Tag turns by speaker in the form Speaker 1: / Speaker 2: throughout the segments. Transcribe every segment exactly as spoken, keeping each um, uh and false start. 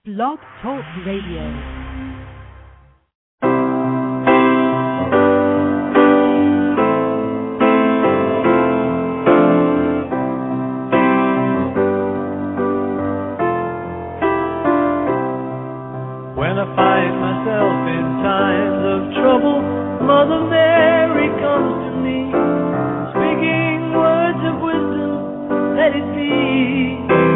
Speaker 1: Blog Talk Radio.
Speaker 2: When I find myself in times of trouble, Mother Mary comes to me, speaking words of wisdom, let it be.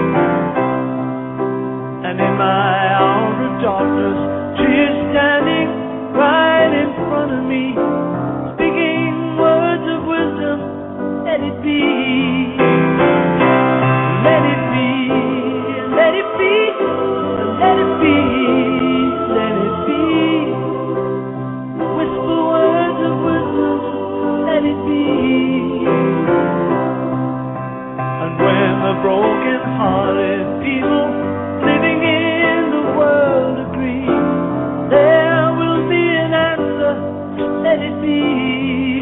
Speaker 2: And in my hour of darkness, she is standing right in front of me, speaking words of wisdom, let it be. Let it be, let it be, let it be. Broken-hearted people living in the world agree there will be an answer, let it be.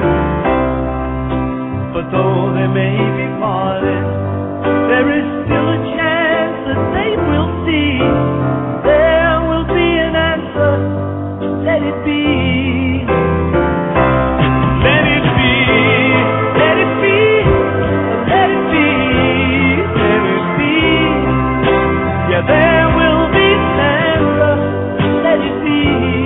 Speaker 2: But though they may be parted, there is still a chance that they will see there will be an answer, let it be. Let it be, let it be, let it be. Yeah, there will be answer, let it be.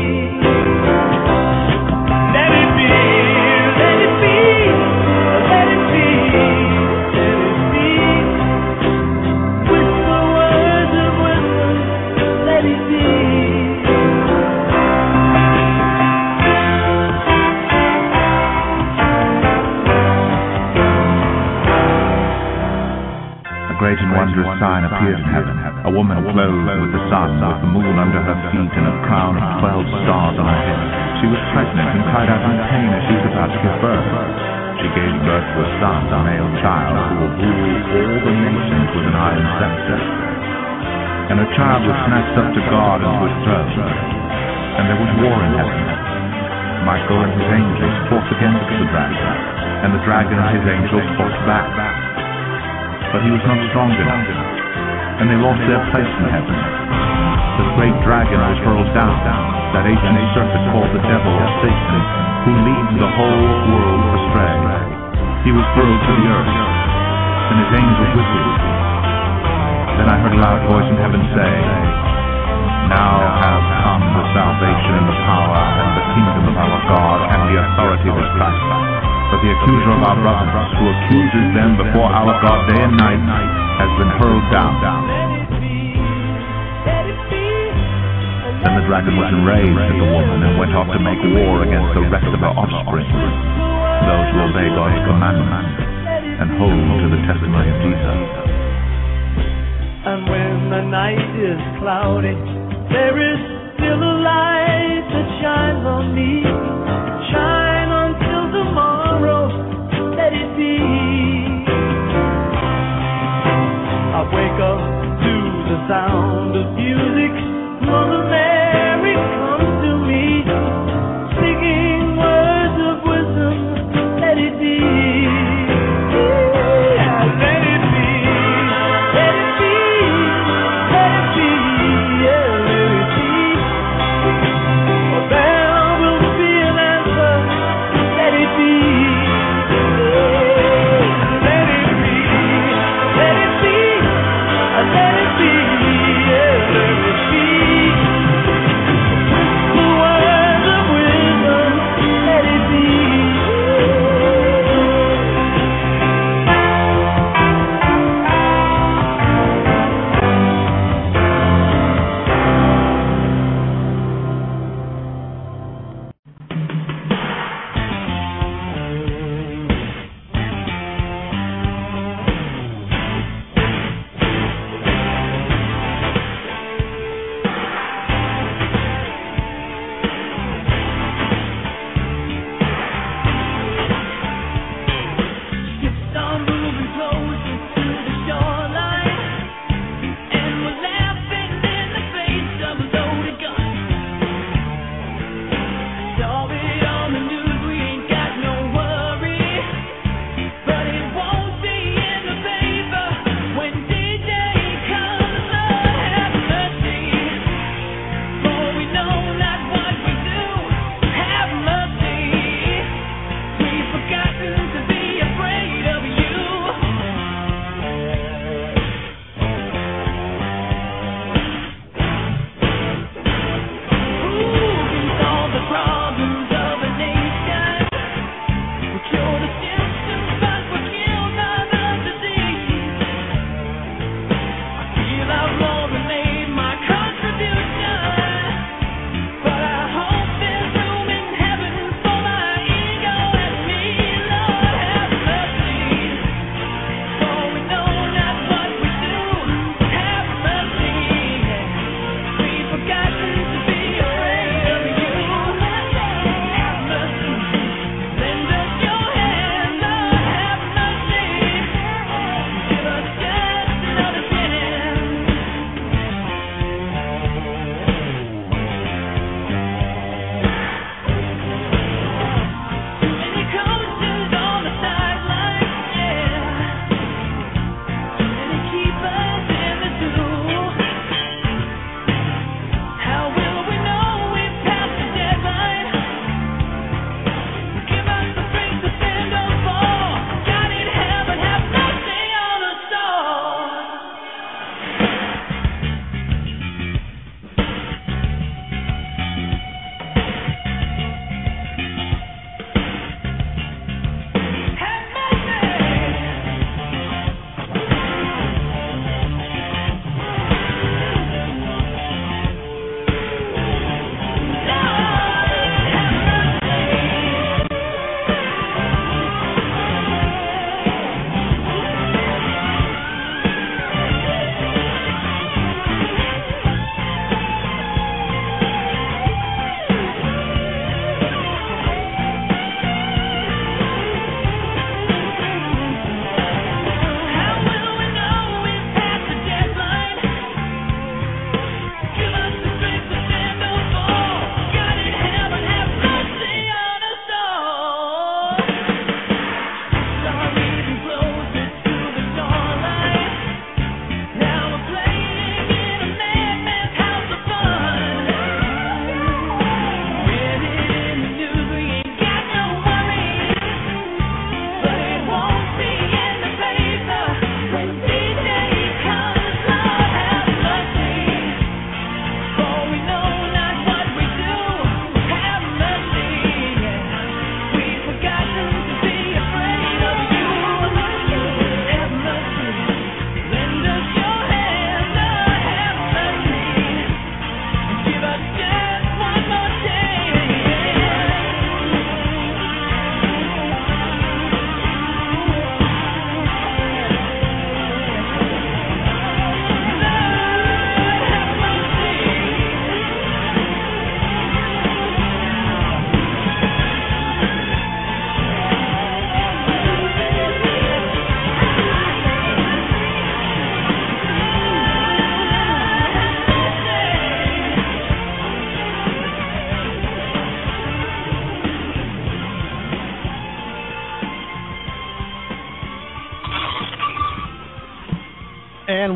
Speaker 2: Let it be, let it be, let it be, let it be. Whisper words of wisdom, let it be.
Speaker 3: A great and wondrous sign appeared in heaven. A woman clothed with the sun, with the moon under her feet, and a crown of twelve stars on her head. She was pregnant and cried out in pain as she was about to give birth. She gave birth to a son, a male child, who will rule all the nations with an iron scepter. And her child was snatched up to God and to his throne. And there was war in heaven. Michael and his angels fought against the dragon, and the dragon and his angels fought back. But he was not strong enough, and they lost their place in heaven. The great dragon was hurled down, that ancient serpent called the devil or Satan, who leads the whole world astray. He was hurled to the earth, and his angels with him. Then I heard a loud voice in heaven say, "Now have come the salvation and the power and the kingdom of our God and the authority of his Christ. For the accuser of our brothers, who accuses them before our God day and night, has been hurled down." Then the dragon was enraged at the woman and went off to make war against the rest of her offspring, those who obey God's commandments and hold to the testimony of Jesus.
Speaker 2: And when the night is cloudy, there is still a light that shines on me. Shine until tomorrow, let it be. I wake up to the sound of music. Mother Mary comes to me, singing words of wisdom, let it be. Yeah, let it be, let it be, let it be, yeah, let it be. For there will be an answer, let it be. Let it be, let it be, let it be, yeah, let it be.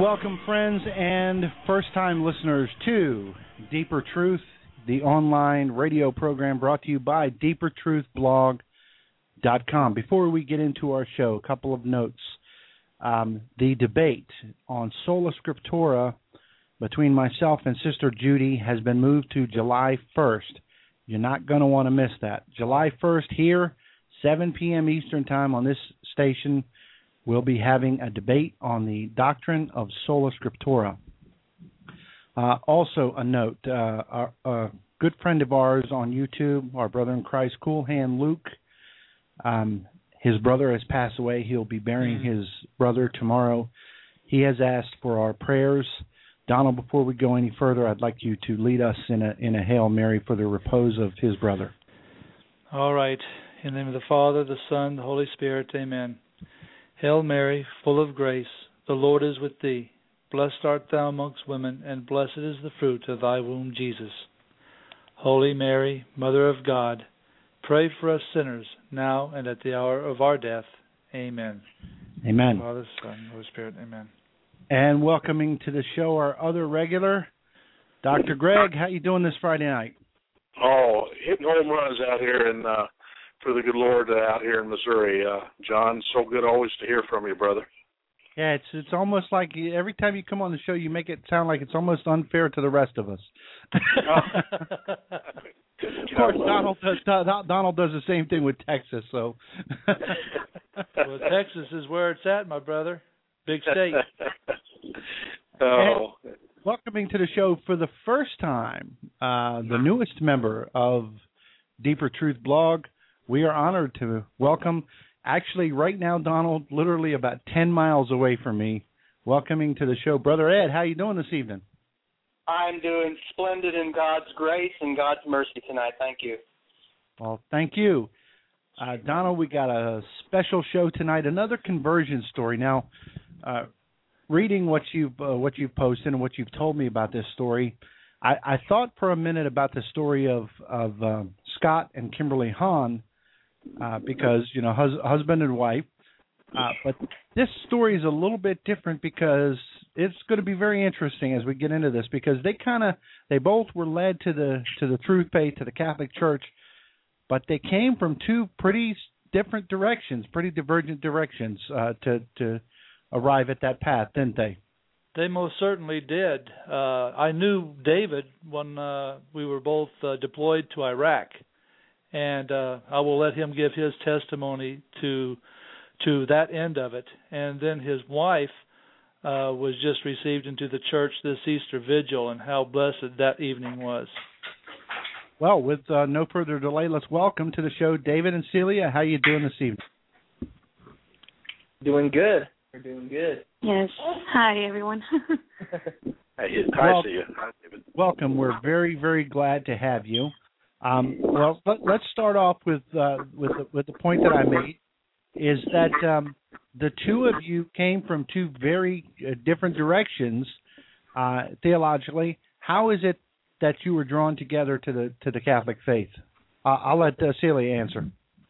Speaker 4: welcome, friends and first-time listeners to Deeper Truth, the online radio program brought to you by deeper truth blog dot com. Before we get into our show, a couple of notes. Um, the debate on Sola Scriptura between myself and Sister Judy has been moved to July first. You're not going to want to miss that. July first here, seven p.m. Eastern Time on this station. We'll be having a debate on the doctrine of Sola Scriptura. Uh, also a note, uh, our, a good friend of ours on YouTube, our brother in Christ, Cool Hand Luke, um, his brother has passed away. He'll be burying mm-hmm. his brother tomorrow. He has asked for our prayers. Donald, before we go any further, I'd like you to lead us in a, in a Hail Mary for the repose of his brother.
Speaker 5: All right. In the name of the Father, the Son, the Holy Spirit, amen. Hail Mary, full of grace, the Lord is with thee. Blessed art thou amongst women, and blessed is the fruit of thy womb, Jesus. Holy Mary, Mother of God, pray for us sinners, now and at the hour of our death. Amen.
Speaker 4: Amen.
Speaker 5: Father, Son, Holy Spirit, amen.
Speaker 4: And welcoming to the show our other regular, Doctor Greg. How you doing this Friday night?
Speaker 6: Oh, hitting home runs out here in uh, for the good Lord uh, out here in Missouri. Uh, John, so good always to hear from you, brother.
Speaker 4: Yeah, it's it's almost like every time you come on the show, you make it sound like it's almost unfair to the rest of us. Of course, Donald does, Donald does the same thing with Texas. So,
Speaker 5: well, Texas is where it's at, my brother. Big state.
Speaker 6: Oh.
Speaker 4: And welcoming to the show for the first time, uh, the newest member of Deeper Truth Blog. We are honored to welcome. Actually, right now, Donald, literally about ten miles away from me, welcoming to the show, Brother Ed. How you doing this evening?
Speaker 7: I'm doing splendid in God's grace and God's mercy tonight. Thank you.
Speaker 4: Well, thank you. Uh, Donald, we got a special show tonight, another conversion story. Now, uh, reading what you've, uh, what you've posted and what you've told me about this story, I, I thought for a minute about the story of, of um, Scott and Kimberly Hahn, Uh, because, you know, hus- husband and wife. Uh, but this story is a little bit different because it's going to be very interesting as we get into this, because they kind of, they both were led to the to the truth faith, to the Catholic Church, but they came from two pretty different directions, pretty divergent directions uh, to, to arrive at that path, didn't they?
Speaker 5: They most certainly did. Uh, I knew David when uh, we were both uh, deployed to Iraq. And uh, I will let him give his testimony to to that end of it. And then his wife uh, was just received into the church this Easter Vigil, and how blessed that evening was.
Speaker 4: Well, with uh, no further delay, let's welcome to the show David and Celia. How you doing this evening?
Speaker 7: Doing good. We're doing good.
Speaker 8: Yes. Hi, everyone.
Speaker 6: Hey, hi,
Speaker 4: well,
Speaker 6: Celia. Hi, David.
Speaker 4: Welcome. We're very, very glad to have you. Um, well, let, let's start off with uh, with the, with the point that I made, is that um, the two of you came from two very uh, different directions uh, theologically. How is it that you were drawn together to the to the Catholic faith? Uh, I'll let uh, Celia answer.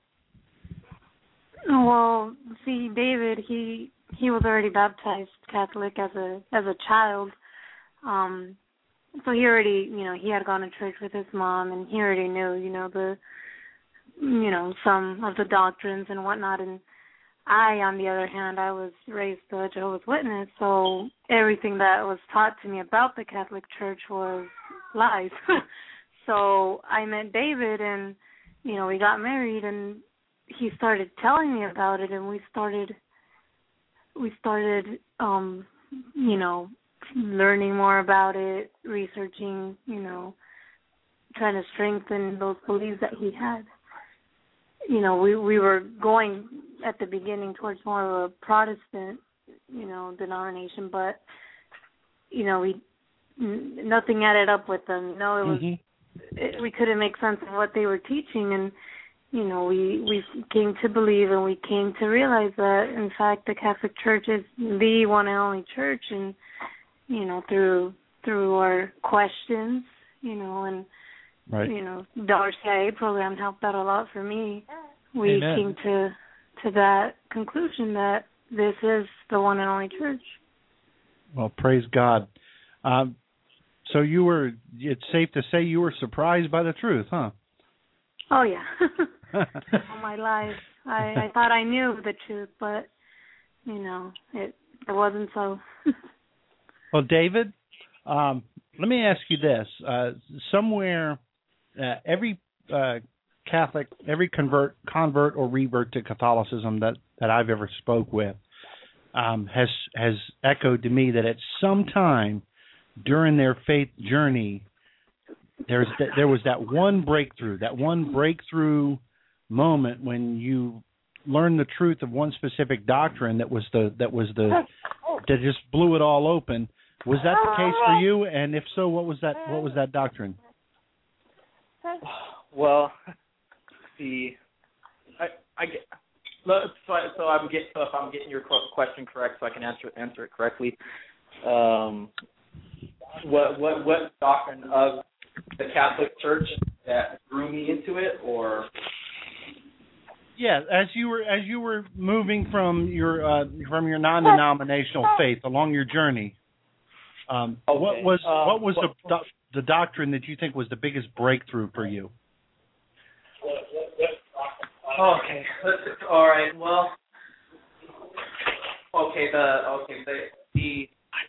Speaker 8: Well, see, David, he he was already baptized Catholic as a as a child. Um, So he already, you know, he had gone to church with his mom, and he already knew, you know, the, you know, some of the doctrines and whatnot. And I, on the other hand, I was raised a Jehovah's Witness, so everything that was taught to me about the Catholic Church was lies. So I met David, and, you know, we got married, and he started telling me about it, and we started, we started, um, you know, learning more about it, researching, you know, trying to strengthen those beliefs that he had. You know, we, we were going at the beginning towards more of a Protestant, you know, denomination, but, you know, we n- nothing added up with them. You know, it was mm-hmm. it, we couldn't make sense of what they were teaching, and, you know, we, we came to believe and we came to realize that, in fact, the Catholic Church is the one and only church, and you know, through through our questions, you know, and, right. you know, the R C I A program helped out a lot for me. We Amen. came to to that conclusion that this is the one and only church.
Speaker 4: Well, praise God. Um, so you were, it's safe to say you were surprised by the truth, huh?
Speaker 8: Oh, yeah. All my life. I, I thought I knew the truth, but, you know, it, it wasn't so.
Speaker 4: Well, David, um, let me ask you this. Uh, somewhere, uh, every uh, Catholic, every convert, convert or revert to Catholicism that, that I've ever spoke with um, has has echoed to me that at some time during their faith journey, there's th- there was that one breakthrough, that one breakthrough moment when you learned the truth of one specific doctrine that was the that was the that just blew it all open. Was that the case for you? And if so, what was that? What was that doctrine?
Speaker 9: Well, the I I get so so I'm get so if I'm getting your question correct, so I can answer answer it correctly. Um, what what what doctrine of the Catholic Church that drew me into it, or?
Speaker 4: Yeah, as you were as you were moving from your uh, from your non-denominational faith along your journey, um,
Speaker 9: okay.
Speaker 4: what was
Speaker 9: um,
Speaker 4: what was
Speaker 9: well,
Speaker 4: the the doctrine that you think was the biggest breakthrough for you?
Speaker 9: Okay, all right. Well, okay. The okay the the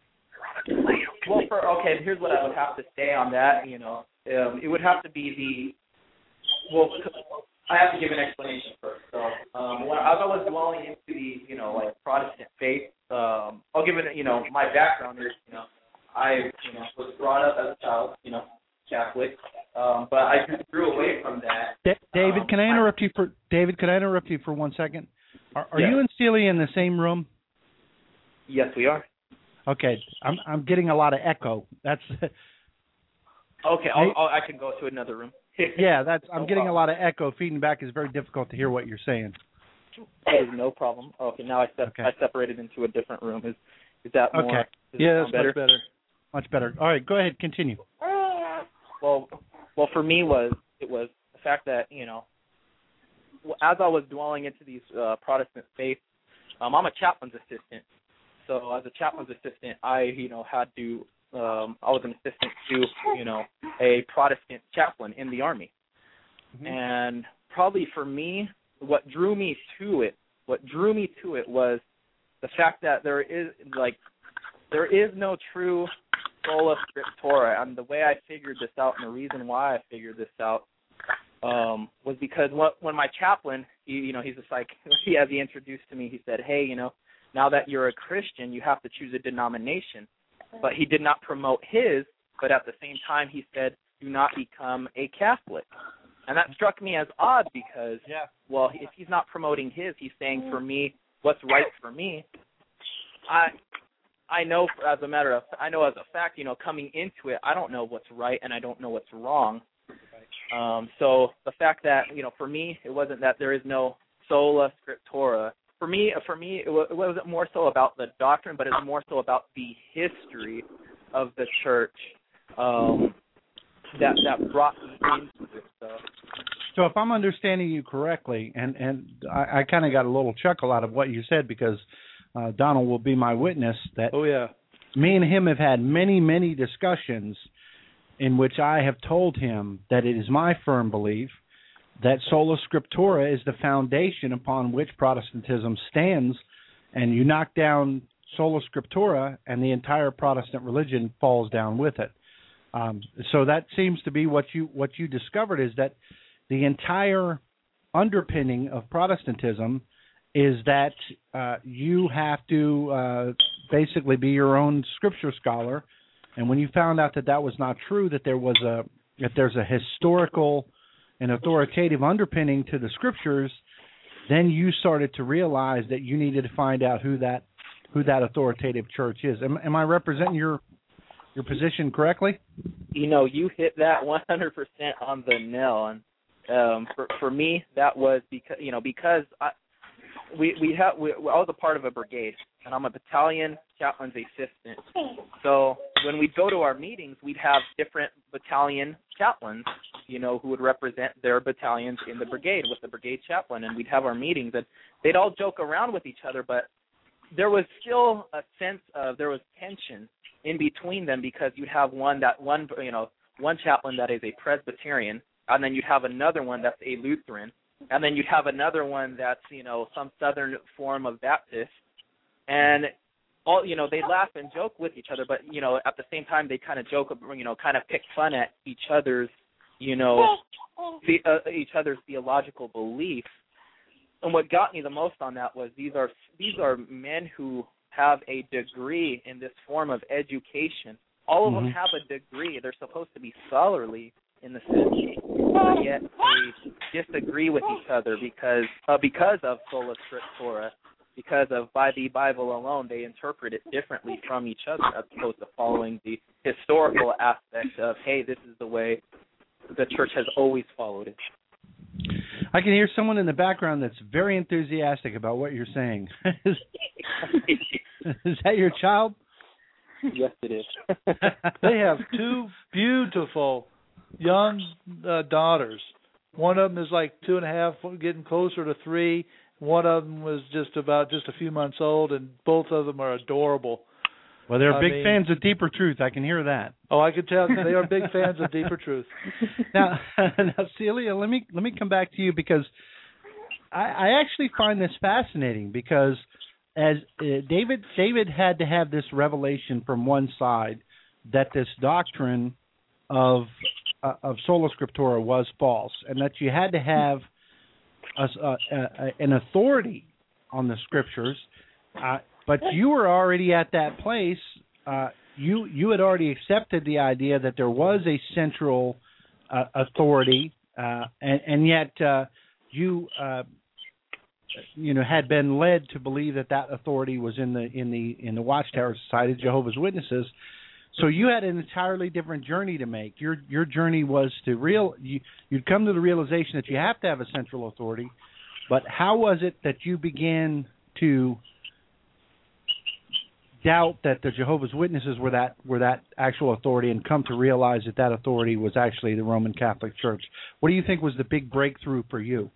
Speaker 9: well for okay. Here's what I would have to say on that. You know, um, it would have to be the well. I have to give an explanation first. So, um, when, as I was dwelling into the, you know, like Protestant faith, um, I'll give it, you know, my background is, you know, I, you know, was brought up as a child, you know, Catholic, um, but I grew away from that.
Speaker 4: D- David,
Speaker 9: um,
Speaker 4: can I interrupt I, you for David? Can I interrupt you for one second? Are, are
Speaker 9: yeah.
Speaker 4: you and Celia in the same room?
Speaker 9: Yes, we are.
Speaker 4: Okay, I'm I'm getting a lot of echo. That's
Speaker 9: okay. I'll, I'll, I can go to another room.
Speaker 4: Yeah, that's. I'm
Speaker 9: no
Speaker 4: getting
Speaker 9: problem.
Speaker 4: a lot of echo. Feeding back is very difficult to hear what you're saying.
Speaker 9: That is no problem. Okay, now I step,
Speaker 4: okay.
Speaker 9: I separated into a different room. Is is that more?
Speaker 4: Okay.
Speaker 9: Is
Speaker 4: Yeah, that's
Speaker 9: better?
Speaker 4: much better. Much better. All right, go ahead. Continue.
Speaker 9: Well, well, for me was it was the fact that you know, as I was dwelling into these uh, Protestant faiths, um, I'm a chaplain's assistant. So as a chaplain's assistant, I you know had to. Um, I was an assistant to, you know, a Protestant chaplain in the Army. Mm-hmm. And probably for me, what drew me to it, what drew me to it was the fact that there is, like, there is no true sola scriptura. And the way I figured this out, and the reason why I figured this out, um, was because what, when my chaplain, he, you know, he's a psych, he, as he introduced to me, he said, hey, you know, now that you're a Christian, you have to choose a denomination. But he did not promote his, but at the same time he said, do not become a Catholic. And that struck me as odd because,
Speaker 4: yeah.
Speaker 9: well, if he's not promoting his, he's saying for me, what's right for me. I I know as a matter of, I know as a fact, you know, coming into it, I don't know what's right and I don't know what's wrong. Um, so the fact that, you know, for me, it wasn't that there is no sola scriptura. For me, for me, it wasn't more so about the doctrine, but it was more so about the history of the church um, that that brought me into this stuff.
Speaker 4: So, if I'm understanding you correctly, and and I, I kind of got a little chuckle out of what you said because uh, Donald will be my witness that.
Speaker 5: Oh yeah.
Speaker 4: Me and him have had many, many discussions in which I have told him that it is my firm belief that sola scriptura is the foundation upon which Protestantism stands, and you knock down sola scriptura and the entire Protestant religion falls down with it. Um, so that seems to be what you what you discovered is that the entire underpinning of Protestantism is that uh, you have to uh, basically be your own scripture scholar, and when you found out that that was not true, that there was a that there's a historical an authoritative underpinning to the scriptures, then you started to realize that you needed to find out who that who that authoritative church is. Am, am I representing your your position correctly?
Speaker 9: You know, you hit that one hundred percent on the nail. And um, for for me, that was because you know because I we we have we, I was a part of a brigade, and I'm a battalion chaplain's assistant. So when we'd go to our meetings, we'd have different battalion chaplains, you know, who would represent their battalions in the brigade with the brigade chaplain, and we'd have our meetings, and they'd all joke around with each other, but there was still a sense of there was tension in between them because you'd have one that one you know one chaplain that is a Presbyterian, and then you'd have another one that's a Lutheran, and then you'd have another one that's you know some Southern form of Baptist, and all you know they laugh and joke with each other, but you know at the same time they kind of joke, you know, kind of pick fun at each other's you know the, uh, each other's theological beliefs. And what got me the most on that was these are these are men who have a degree in this form of education. All of mm-hmm. them have a degree. They're supposed to be scholarly in the sense, but yet they disagree with each other because uh, because of sola scriptura, because of by the Bible alone. They interpret it differently from each other as opposed to following the historical aspect of, hey, this is the way the church has always followed it.
Speaker 4: I can hear someone in the background that's very enthusiastic about what you're saying. is, is that your child?
Speaker 9: Yes, it is.
Speaker 5: They have two beautiful young uh, daughters. One of them is like two and a half, getting closer to three. One of them was just about just a few months old, and both of them are adorable.
Speaker 4: Well, they're
Speaker 5: I
Speaker 4: big
Speaker 5: mean,
Speaker 4: fans of Deeper Truth. I can hear that.
Speaker 5: Oh, I can tell they are big fans of Deeper Truth.
Speaker 4: Now, now, Celia, let me let me come back to you because I, I actually find this fascinating because as uh, David David had to have this revelation from one side that this doctrine of uh, of sola scriptura was false, and that you had to have a, a, a, an authority on the scriptures. Uh, But you were already at that place. Uh, you you had already accepted the idea that there was a central uh, authority, uh, and, and yet uh, you uh, you know had been led to believe that that authority was in the in the in the Watchtower Society, Jehovah's Witnesses. So you had an entirely different journey to make. Your your journey was to real you, you'd come to the realization that you have to have a central authority. But how was it that you began to doubt that the Jehovah's Witnesses were that were that actual authority and come to realize that that authority was actually the Roman Catholic Church? What do you think was the big breakthrough for you?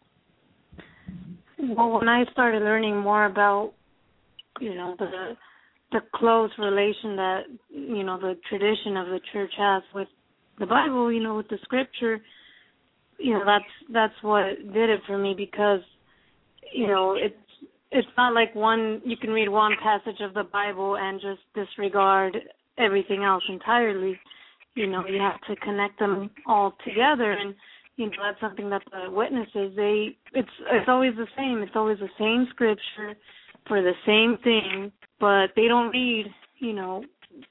Speaker 8: Well, when I started learning more about, you know, the the close relation that, you know, the tradition of the church has with the Bible, you know, with the scripture, you know, that's that's what did it for me because, you know, it's It's not like one, you can read one passage of the Bible and just disregard everything else entirely. You know, you have to connect them all together. And, you know, that's something that the witnesses, they, it's it's always the same. It's always the same scripture for the same thing, but they don't read, you know,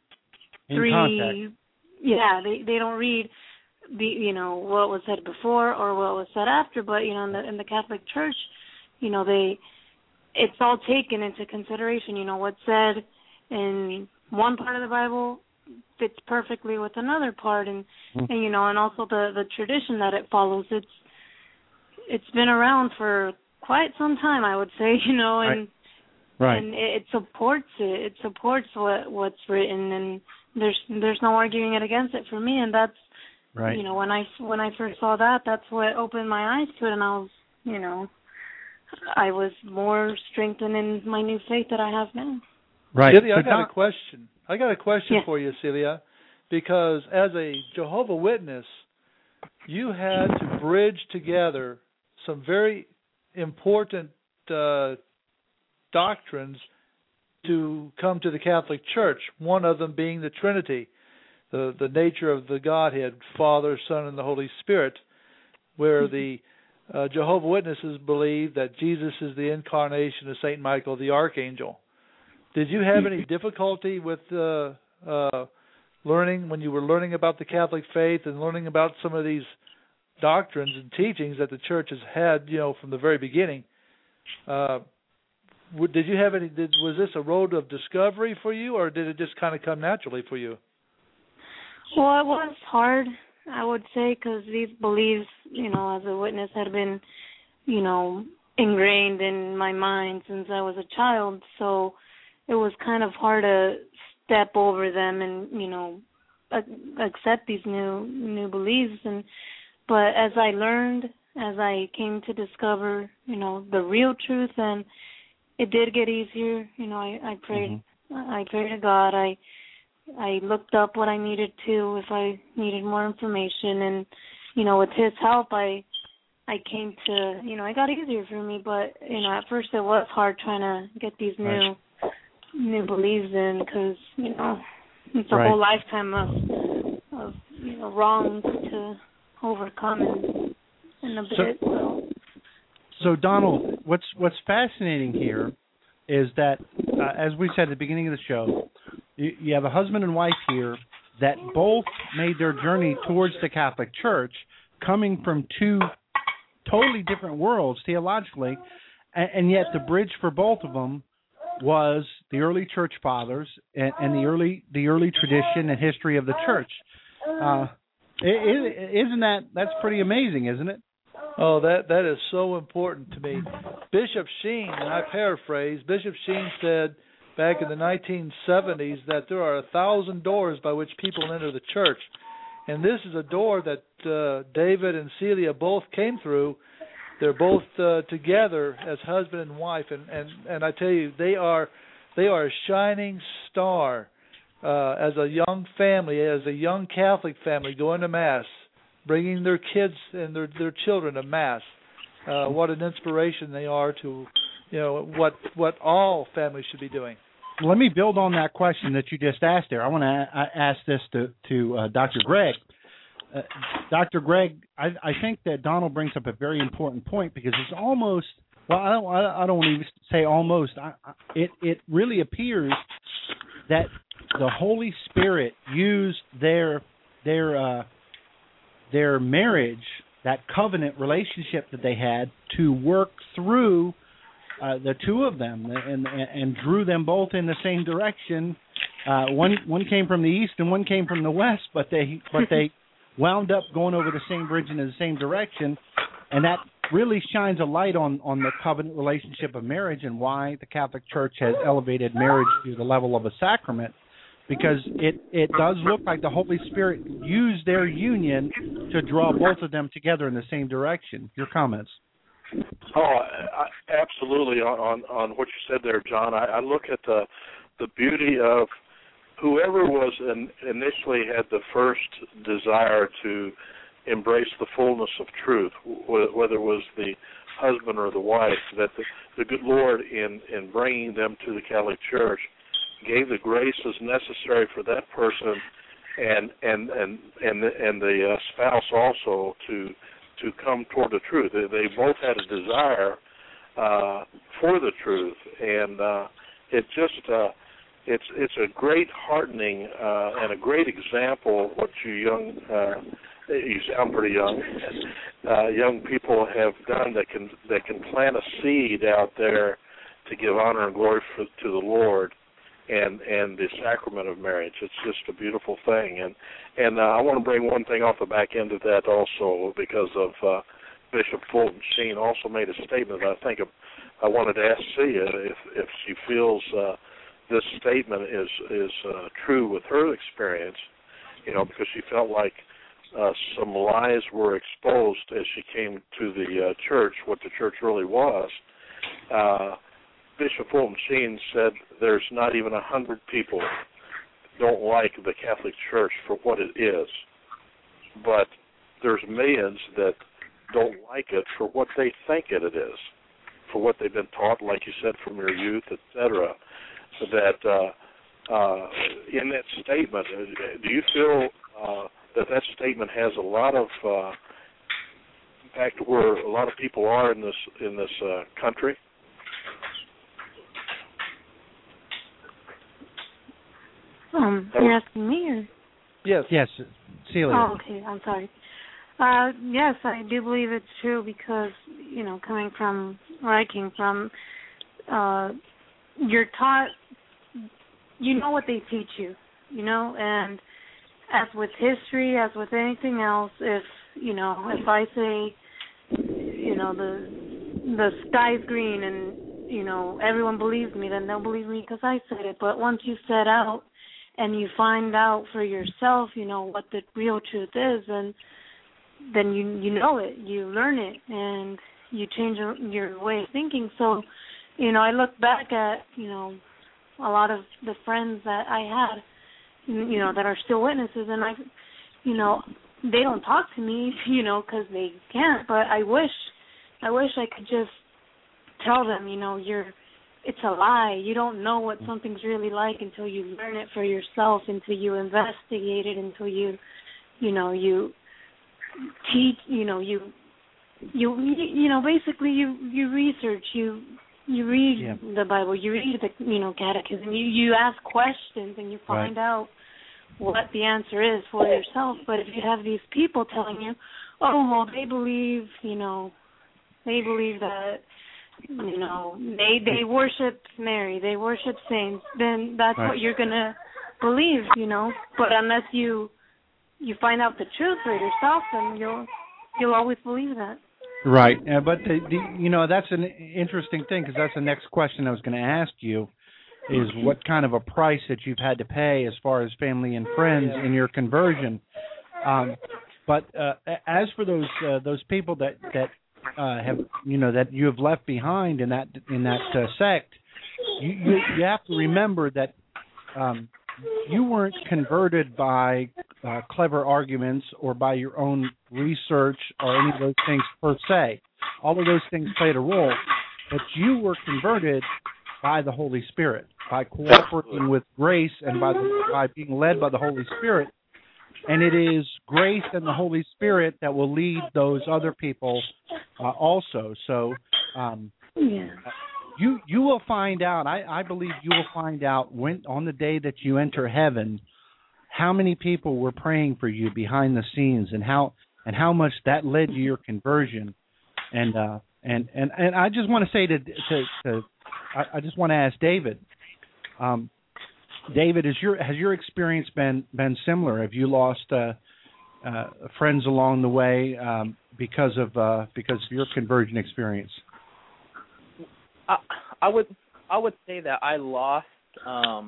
Speaker 4: In
Speaker 8: three,
Speaker 4: context.
Speaker 8: yeah, they, they don't read, the you know, what was said before or what was said after, but, you know, in the, in the Catholic Church, you know, they, it's all taken into consideration. You know, what's said in one part of the Bible fits perfectly with another part, and, mm. and you know, and also the, the tradition that it follows. It's it's been around for quite some time, I would say. You know, and
Speaker 4: right. Right.
Speaker 8: and it, it supports it. It supports what what's written, and there's there's no arguing it against it for me. And that's right. You know, when I when I first saw that, that's what opened my eyes to it, and I was, you know, I was more strengthened in my new faith that I have now.
Speaker 5: Right. Celia, I got not, a question. I got a question
Speaker 8: yeah.
Speaker 5: for you, Celia, because as a Jehovah's Witness, you had to bridge together some very important uh, doctrines to come to the Catholic Church, one of them being the Trinity, the, the nature of the Godhead, Father, Son, and the Holy Spirit, where mm-hmm. the Uh, Jehovah's Witnesses believe that Jesus is the incarnation of Saint Michael the Archangel. Did you have any difficulty with uh, uh, learning, when you were learning about the Catholic faith and learning about some of these doctrines and teachings that the Church has had, you know, from the very beginning? Uh, did you have any? Did, was this a road of discovery for you, or did it just kind of come naturally for you?
Speaker 8: Well, it was hard, I would say, because these beliefs, you know, as a witness had been, you know, ingrained in my mind since I was a child. So it was kind of hard to step over them and, you know, accept these new new beliefs. And but as I learned, as I came to discover, you know, the real truth, and it did get easier. You know, I, I prayed.
Speaker 4: Mm-hmm.
Speaker 8: I prayed to God. I I looked up what I needed to if I needed more information, and you know, with His help, I I came to, you know, it got easier for me. But you know, at first it was hard trying to get these new
Speaker 4: right.
Speaker 8: new beliefs in, because you know, it's a
Speaker 4: right.
Speaker 8: whole lifetime of of you know wrongs to overcome in, in a bit.
Speaker 4: So,
Speaker 8: So.
Speaker 4: so Donald, what's what's fascinating here is that, uh, as we said at the beginning of the show, you, you have a husband and wife here that both made their journey towards the Catholic Church, coming from two totally different worlds theologically, and, and yet the bridge for both of them was the early church fathers and, and the early the early tradition and history of the church. Uh, isn't that that's pretty amazing, isn't it?
Speaker 5: Oh, that that is so important to me. Bishop Sheen, and I paraphrase, Bishop Sheen said back in the nineteen seventies that there are a thousand doors by which people enter the church. And this is a door that uh, David and Celia both came through. They're both uh, together as husband and wife, and, and, and I tell you, they are they are a shining star uh, as a young family, as a young Catholic family going to Mass, bringing their kids and their their children to Mass. Uh, what an inspiration they are to, you know, what what all families should be doing.
Speaker 4: Let me build on that question that you just asked there. I want to a- ask this to, to uh, Doctor Greg. Uh, Doctor Greg, I, I think that Donald brings up a very important point, because it's almost, well, I don't, I don't even say almost. I, I, it, it really appears that the Holy Spirit used their their uh, their marriage, that covenant relationship that they had, to work through uh, the two of them and, and and drew them both in the same direction. Uh, one one came from the east and one came from the west, but they but they wound up going over the same bridge in the same direction, and that really shines a light on, on the covenant relationship of marriage and why the Catholic Church has elevated marriage to the level of a sacrament, because it, it does look like the Holy Spirit used their union to draw both of them together in the same direction. Your comments?
Speaker 6: Oh, I, absolutely. On, on on what you said there, John, I, I look at the the beauty of whoever was in, initially had the first desire to embrace the fullness of truth, whether it was the husband or the wife, that the, the good Lord, in, in bringing them to the Catholic Church, gave the graces necessary for that person and and and and the, and the uh, spouse also to to come toward the truth. They, they both had a desire uh, for the truth, and uh, it just uh, it's it's a great heartening uh, and a great example of what you young uh, you sound pretty young uh, young people have done that can that can plant a seed out there to give honor and glory for, to the Lord and and the sacrament of marriage. It's just a beautiful thing. And and uh, I want to bring one thing off the back end of that also, because of uh, Bishop Fulton Sheen also made a statement that I think I wanted to ask Celia if if she feels uh, this statement is is uh, true with her experience, you know, because she felt like uh, some lies were exposed as she came to the uh, church, what the church really was. Uh, Bishop Fulton Sheen said there's not even a hundred people don't like the Catholic Church for what it is, but there's millions that don't like it for what they think it is, for what they've been taught, like you said, from your youth, et cetera. That uh, uh, in that statement, do you feel uh, that that statement has a lot of uh, impact where a lot of people are in this in this uh, country?
Speaker 8: Um, you're asking me, or?
Speaker 4: Yes. Yes, Celia.
Speaker 8: Oh, okay. I'm sorry. Uh, yes, I do believe it's true, because, you know, coming from where I came from, uh, you're taught, you know what they teach you, you know, and as with history, as with anything else, if, you know, if I say, you know, the the sky's green and, you know, everyone believes me, then they'll believe me because I said it. But once you set out and you find out for yourself, you know, what the real truth is, and then you you know it, you learn it, and you change your way of thinking. So you know, I look back at, you know, a lot of the friends that I had, you know, that are still witnesses, and I, you know, they don't talk to me, you know, because they can't. But I wish, I wish I could just tell them, you know, you're, it's a lie. You don't know what something's really like until you learn it for yourself, until you investigate it, until you, you know, you teach, you know, you, you, you know, basically you, you research, you, you read
Speaker 4: yeah.
Speaker 8: the Bible, you read the, you know, catechism, you, you ask questions and you find
Speaker 4: right. out
Speaker 8: what the answer is for yourself. But if you have these people telling you, oh, well, they believe, you know, they believe that, you know, they they worship Mary, they worship saints, then that's
Speaker 4: right.
Speaker 8: what you're going to believe, you know. But unless you you find out the truth for yourself, then you'll you'll always believe that.
Speaker 4: Right. Uh, but, the, the, you know, that's an interesting thing, because that's the next question I was going to ask you, is what kind of a price that you've had to pay as far as family and friends in your conversion. Um, but uh, as for those uh, those people that, that uh, have, you know, that you have left behind in that in that uh, sect, you, you you have to remember that um, you weren't converted by uh, clever arguments or by your own research or any of those things per se. All of those things played a role, but you were converted by the Holy Spirit, by cooperating with grace and by the, by being led by the Holy Spirit. And it is grace and the Holy Spirit that will lead those other people uh, also. So um,
Speaker 8: yeah.
Speaker 4: you you will find out, I, I believe you will find out when on the day that you enter heaven, how many people were praying for you behind the scenes, and how and how much that led to your conversion. And uh, and, and and I just want to say to to, to I, I just want to ask David. Um, David, is your has your experience been been similar? Have you lost uh, uh, friends along the way um, because of uh, because of your conversion experience?
Speaker 9: I, I would I would say that I lost. Um,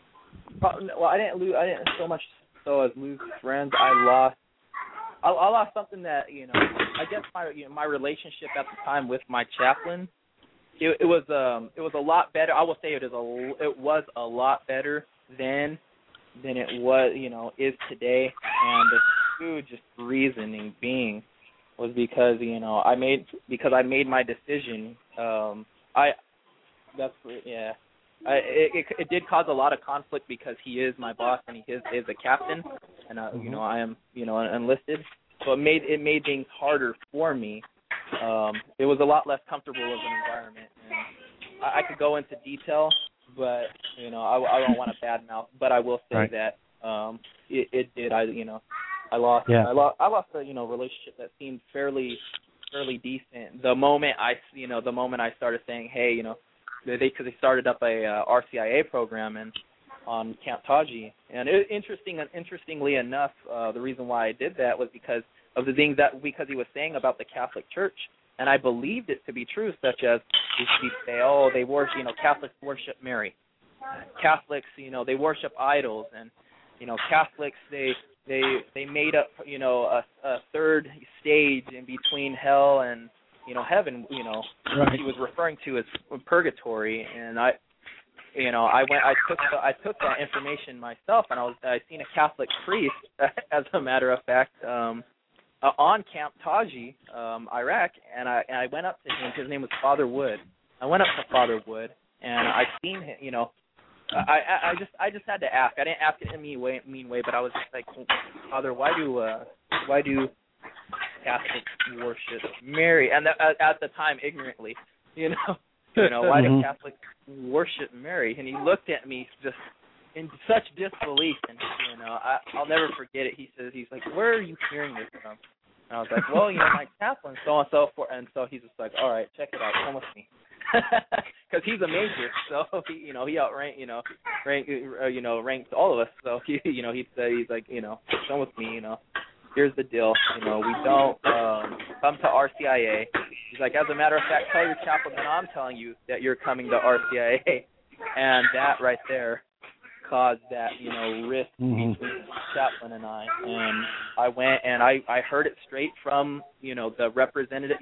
Speaker 9: well, I didn't lose. I didn't so much so as lose friends. I lost. I, I lost something that, you know, I guess my you know, my relationship at the time with my chaplain. It, it was um it was a lot better. I will say it is a it was a lot better then than it was you know is today. And the huge just reasoning being was because you know I made because I made my decision. Um, I that's yeah. I, it, it it did cause a lot of conflict because he is my boss and he is is a captain, and uh, mm-hmm. you know I am you know enlisted. So it made it made things harder for me. Um, it was a lot less comfortable of an environment. And I, I could go into detail, but you know, I, I don't want to badmouth. But I will say
Speaker 4: right.
Speaker 9: that um, it, it did. I you know, I lost.
Speaker 4: Yeah.
Speaker 9: I lost. I lost a you know relationship that seemed fairly, fairly decent. The moment I you know the moment I started saying, hey, you know, they because they started up a uh, R C I A program and on Camp Taji, and it, interesting interestingly enough, uh, the reason why I did that was because of the things that because he was saying about the Catholic Church, and I believed it to be true, such as we say, oh, they worship, you know, Catholics worship Mary, Catholics, you know, they worship idols, and you know, Catholics they they they made up, you know, a, a third stage in between hell and you know heaven, you know,
Speaker 4: right.
Speaker 9: he was referring to as purgatory, and I. You know, I went. I took. The, I took that information myself, and I was. I seen a Catholic priest, as a matter of fact, um, uh, on Camp Taji, um, Iraq, and I. And I went up to him. His name was Father Wood. I went up to Father Wood, and I seen him. You know, I. I, I just. I just had to ask. I didn't ask it in a mean way. Mean way, but I was just like, Father, why do. Uh, why do Catholics worship Mary? And the, at, at the time, ignorantly, you know. You know, why
Speaker 4: mm-hmm.
Speaker 9: do Catholics worship Mary? And he looked at me just in such disbelief, and you know, I, I'll never forget it. He says, he's like, "Where are you hearing this from?" And I was like, "Well, you know, my chaplain, so and so forth." And so he's just like, "All right, check it out, come with me," because he's a major, so he, you know, he outranked, you know, rank, uh, you know, ranked all of us. So he, you know, he said, he's like, you know, come with me, you know. Here's the deal, you know, we don't um, come to R C I A. He's like, as a matter of fact, tell your chaplain that I'm telling you that you're coming to R C I A. And that right there caused that, you know, rift
Speaker 4: mm-hmm.
Speaker 9: between the chaplain and I. And I went and I, I heard it straight from, you know, the representative, you know,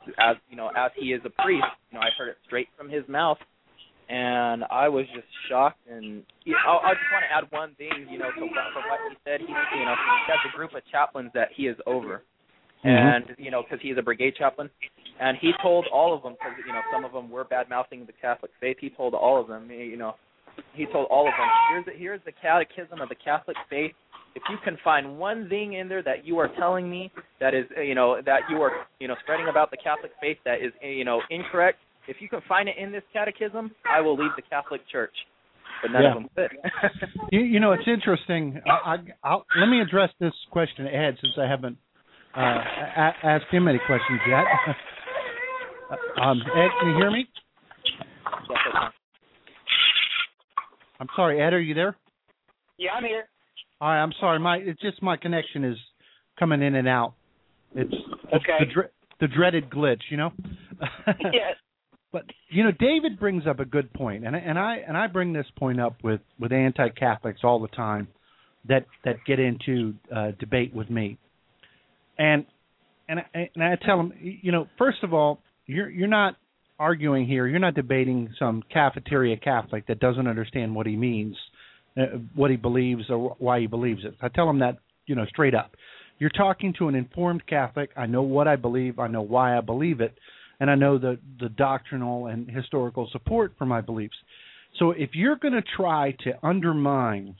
Speaker 9: as you know, as he is a priest, you know, I heard it straight from his mouth, and I was just shocked. And you know, I, I just want to add one thing, you know, to, from what he said. He, you know, he has a group of chaplains that he is over, mm-hmm. and you know, because he's a brigade chaplain, and he told all of them, because you know, some of them were bad mouthing the Catholic faith. He told all of them, you know, he told all of them, here's the, here's the catechism of the Catholic faith. If you can find one thing in there that you are telling me that is, you know, that you are, you know, spreading about the Catholic faith that is, you know, incorrect, if you can find it in this catechism, I will leave the Catholic Church. But none
Speaker 4: yeah.
Speaker 9: of them could.
Speaker 4: you, you know, it's interesting. I, I, I'll, let me address this question to Ed, since I haven't uh, a- asked him any questions yet. um, Ed, can you hear me?
Speaker 9: Yes, I can.
Speaker 4: I'm sorry, Ed, are you there?
Speaker 7: Yeah, I'm here.
Speaker 4: All right, I'm sorry. My it's just my connection is coming in and out. It's
Speaker 7: okay.
Speaker 4: the, dre- the dreaded glitch, you know.
Speaker 7: Yes.
Speaker 4: But you know, David brings up a good point, and and I and I bring this point up with, with anti-Catholics all the time that that get into uh, debate with me, and and I, and I tell them, you know, first of all, you're you're not arguing here. You're not debating some cafeteria Catholic that doesn't understand what he means. Uh, what he believes or why he believes it. I tell him that, you know, straight up. You're talking to an informed Catholic. I know what I believe. I know why I believe it. And I know the, the doctrinal and historical support for my beliefs. So if you're going to try to undermine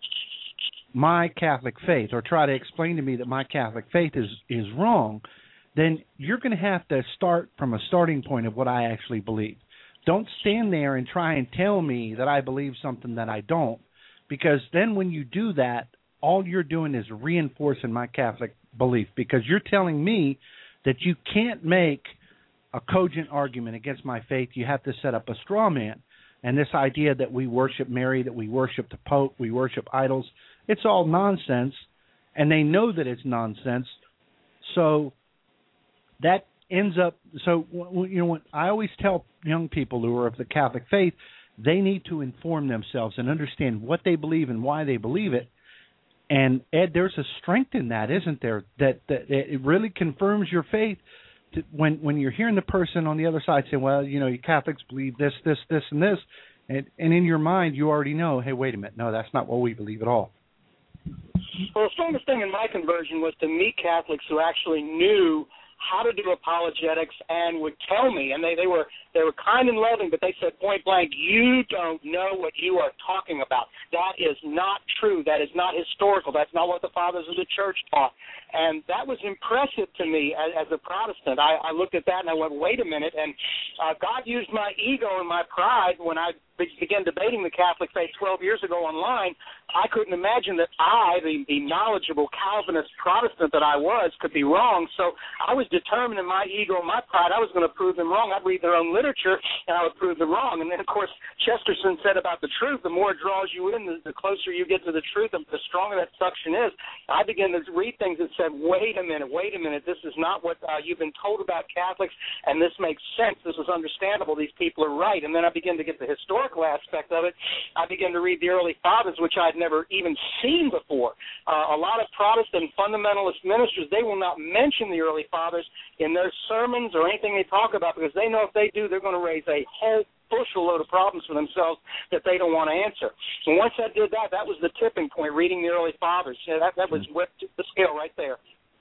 Speaker 4: my Catholic faith or try to explain to me that my Catholic faith is, is wrong, then you're going to have to start from a starting point of what I actually believe. Don't stand there and try and tell me that I believe something that I don't. Because then when you do that, all you're doing is reinforcing my Catholic belief, because you're telling me that you can't make a cogent argument against my faith. You have to set up a straw man. And this idea that we worship Mary, that we worship the Pope, we worship idols, it's all nonsense, and they know that it's nonsense. So that ends up, so you know, what I always tell young people who are of the Catholic faith, they need to inform themselves and understand what they believe and why they believe it. And, Ed, there's a strength in that, isn't there, that, that it really confirms your faith to, when when you're hearing the person on the other side say, well, you know, you Catholics believe this, this, this, and this. And, and in your mind, you already know, hey, wait a minute, no, that's not what we believe at all.
Speaker 7: Well, the strongest thing in my conversion was to meet Catholics who actually knew how to do apologetics and would tell me, and they, they were they were kind and loving, but they said point blank, you don't know what you are talking about. That is not true. That is not historical. That's not what the fathers of the church taught. And that was impressive to me as, as a Protestant. I, I looked at that and I went, wait a minute. And uh, God used my ego and my pride when I began debating the Catholic faith twelve years ago online. I couldn't imagine that I, the, the knowledgeable Calvinist Protestant that I was, could be wrong. So I was determined in my ego and my pride I was going to prove them wrong. I'd read their own literature and I would prove them wrong. And then, of course, Chesterton said about the truth, the more it draws you in, the, the closer you get to the truth, the, the stronger that suction is. I began to read things that said, wait a minute, wait a minute, this is not what uh, you've been told about Catholics, and this makes sense. This is understandable. These people are right. And then I began to get the historical aspect of it. I began to read the early fathers, which I'd never even seen before. Uh, a lot of Protestant fundamentalist ministers, they will not mention the early fathers in their sermons or anything they talk about, because they know if they do, they're going to raise a whole bushel load of problems for themselves that they don't want to answer. And once I did that, that was the tipping point, reading the early fathers. Yeah, that, that was whipped the scale right there.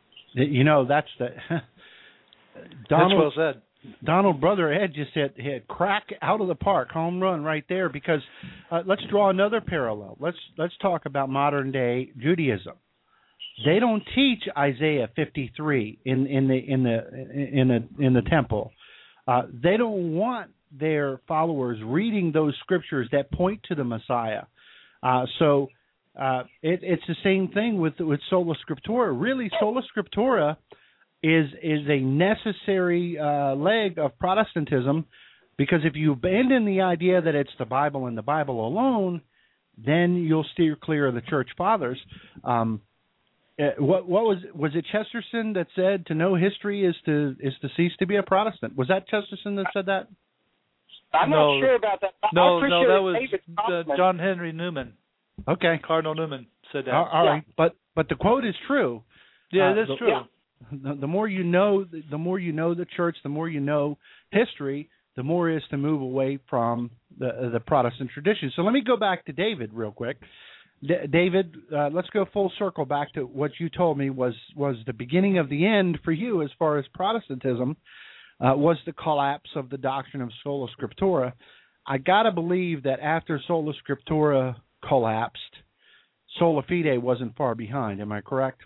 Speaker 4: You know, that's the
Speaker 5: Donald, that's well said.
Speaker 4: Donald, brother Ed just hit, hit crack out of the park, home run right there. Because uh, let's draw another parallel. Let's let's talk about modern day Judaism. They don't teach Isaiah fifty-three in, in the in the in the in the temple. Uh, they don't want their followers reading those scriptures that point to the Messiah. Uh, so uh, it, it's the same thing with with Sola Scriptura. Really, Sola Scriptura is is a necessary uh, leg of Protestantism, because if you abandon the idea that it's the Bible and the Bible alone, then you'll steer clear of the Church Fathers. Um, what what was was it Chesterton that said to know history is to is to cease to be a Protestant? Was that Chesterton that said that?
Speaker 7: I'm
Speaker 5: no,
Speaker 7: not sure about that.
Speaker 5: No,
Speaker 7: no,
Speaker 5: that was uh, John Henry Newman.
Speaker 4: Okay,
Speaker 5: Cardinal Newman said that.
Speaker 4: All, all
Speaker 7: yeah.
Speaker 4: right, but but the quote is true.
Speaker 5: Yeah,
Speaker 4: uh,
Speaker 5: that's
Speaker 4: the,
Speaker 5: true.
Speaker 7: Yeah.
Speaker 4: the, the more you know, the, the more you know the church, the more you know history, the more is to move away from the the Protestant tradition. So let me go back to David real quick. D- David, uh, let's go full circle back to what you told me was was the beginning of the end for you as far as Protestantism uh, was the collapse of the doctrine of sola scriptura. I gotta believe that after sola scriptura collapsed, sola fide wasn't far behind. Am I correct?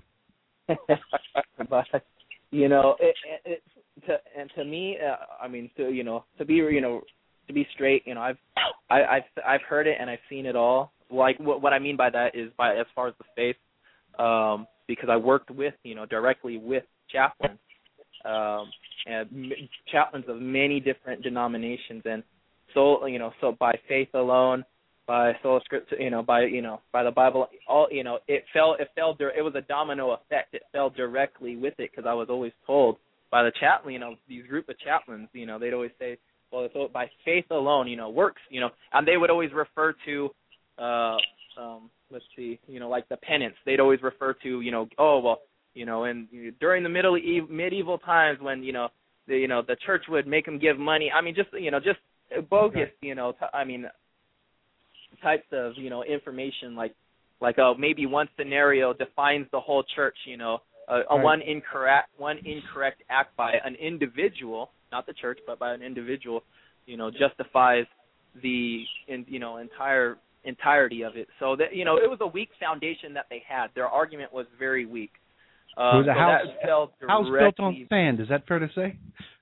Speaker 9: But you know, it, it, to, and to me, uh, I mean, to you know, to be you know, to be straight, you know, I've I, I've I've heard it and I've seen it all. Like what, what I mean by that is by as far as the faith, um, because I worked with you know directly with chaplains, um, and m- chaplains of many different denominations, and so you know, so by faith alone. By sola scriptura, you know, by you know, by the Bible, all you know, it fell, it fell, it was a domino effect. It fell directly with it because I was always told by the chaplain, you know, these group of chaplains, you know, they'd always say, well, it's by faith alone, you know, works, you know, and they would always refer to, uh, um, let's see, you know, like the penance. They'd always refer to, you know, oh well, you know, and during the middle medieval times when you know, the you know, the church would make them give money. I mean, just you know, just bogus, you know, t- I mean. types of you know information like like uh maybe one scenario defines the whole church, you know a, a
Speaker 4: right.
Speaker 9: one incorrect one incorrect act by an individual, not the church but by an individual, you know justifies the in, you know entire entirety of it. So that you know it was a weak foundation that they had. Their argument was very weak.
Speaker 4: Uh, it was a
Speaker 9: so
Speaker 4: house,
Speaker 9: that fell
Speaker 4: house built on sand. Is that fair to say?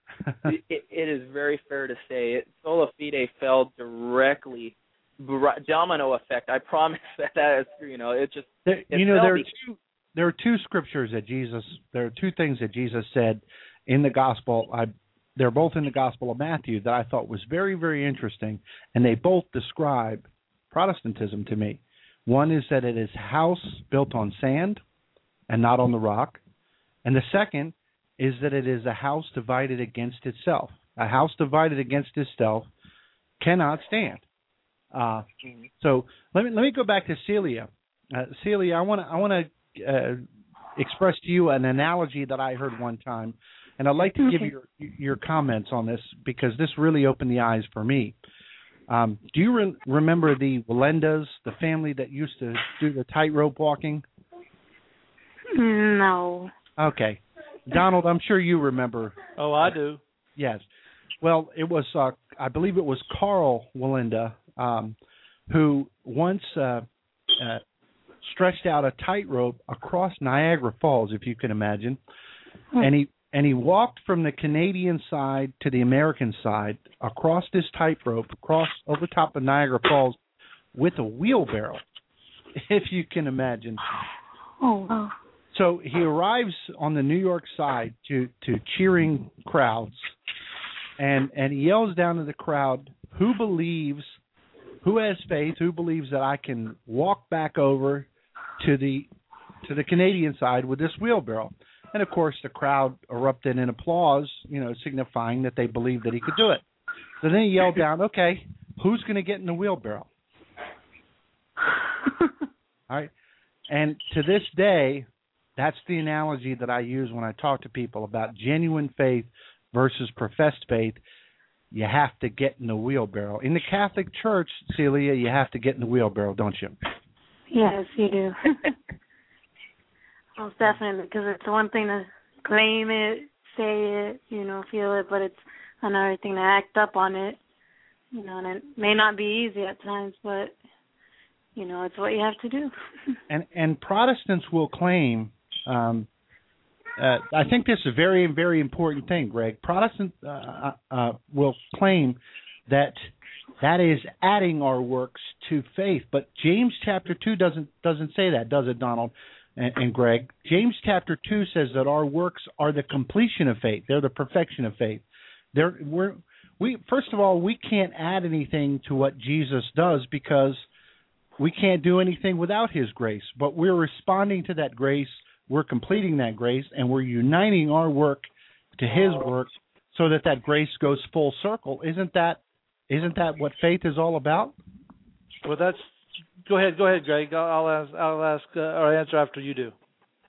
Speaker 9: it, it is very fair to say. It, sola fide fell directly. Domino effect. I promise that that is, you know, it just.
Speaker 4: There, you know, there are two. There are two scriptures that Jesus. There are two things that Jesus said in the gospel. I. They're both in the Gospel of Matthew that I thought was very, very interesting, and they both describe Protestantism to me. One is that it is a house built on sand and not on the rock, and the second is that it is a house divided against itself. A house divided against itself cannot stand. Uh, so let me let me go back to Celia. Uh, Celia, I want to I want to uh, express to you an analogy that I heard one time, and I'd like to
Speaker 8: okay.
Speaker 4: give you your your comments on this because this really opened the eyes for me. Um, do you re- remember the Walendas, the family that used to do the tightrope walking?
Speaker 8: No.
Speaker 4: Okay, Donald, I'm sure you remember.
Speaker 5: Oh, I do.
Speaker 4: Yes. Well, it was uh, I believe it was Carl Walenda. Um, who once uh, uh, stretched out a tightrope across Niagara Falls, if you can imagine, mm. and he and he walked from the Canadian side to the American side across this tightrope, across over top of Niagara Falls, with a wheelbarrow, if you can imagine.
Speaker 8: Oh wow!
Speaker 4: So he arrives on the New York side to, to cheering crowds, and and he yells down to the crowd, "Who believes?" Who has faith? Who believes that I can walk back over to the to the Canadian side with this wheelbarrow? And of course, the crowd erupted in applause, you know, signifying that they believed that he could do it. So then he yelled down, "Okay, who's going to get in the wheelbarrow?" All right, and to this day, that's the analogy that I use when I talk to people about genuine faith versus professed faith. You have to get in the wheelbarrow. In the Catholic Church, Celia, you have to get in the wheelbarrow, don't you?
Speaker 8: Yes, you do. Most definitely, because it's one thing to claim it, say it, you know, feel it, but it's another thing to act up on it. You know, and it may not be easy at times, but, you know, it's what you have to do.
Speaker 4: and and Protestants will claim, um, Uh, I think this is a very, very important thing, Greg. Protestant uh, uh, will claim that that is adding our works to faith, but James chapter two doesn't doesn't say that, does it, Donald and, and Greg? James chapter two says that our works are the completion of faith; they're the perfection of faith. They're, we're, we first of all, we can't add anything to what Jesus does because we can't do anything without His grace. But we're responding to that grace. We're completing that grace, and we're uniting our work to His work so that that grace goes full circle. Isn't that isn't that what faith is all about?
Speaker 5: Well, that's go ahead, go ahead, Greg. I'll, I'll ask, I'll ask, uh, or answer after you do.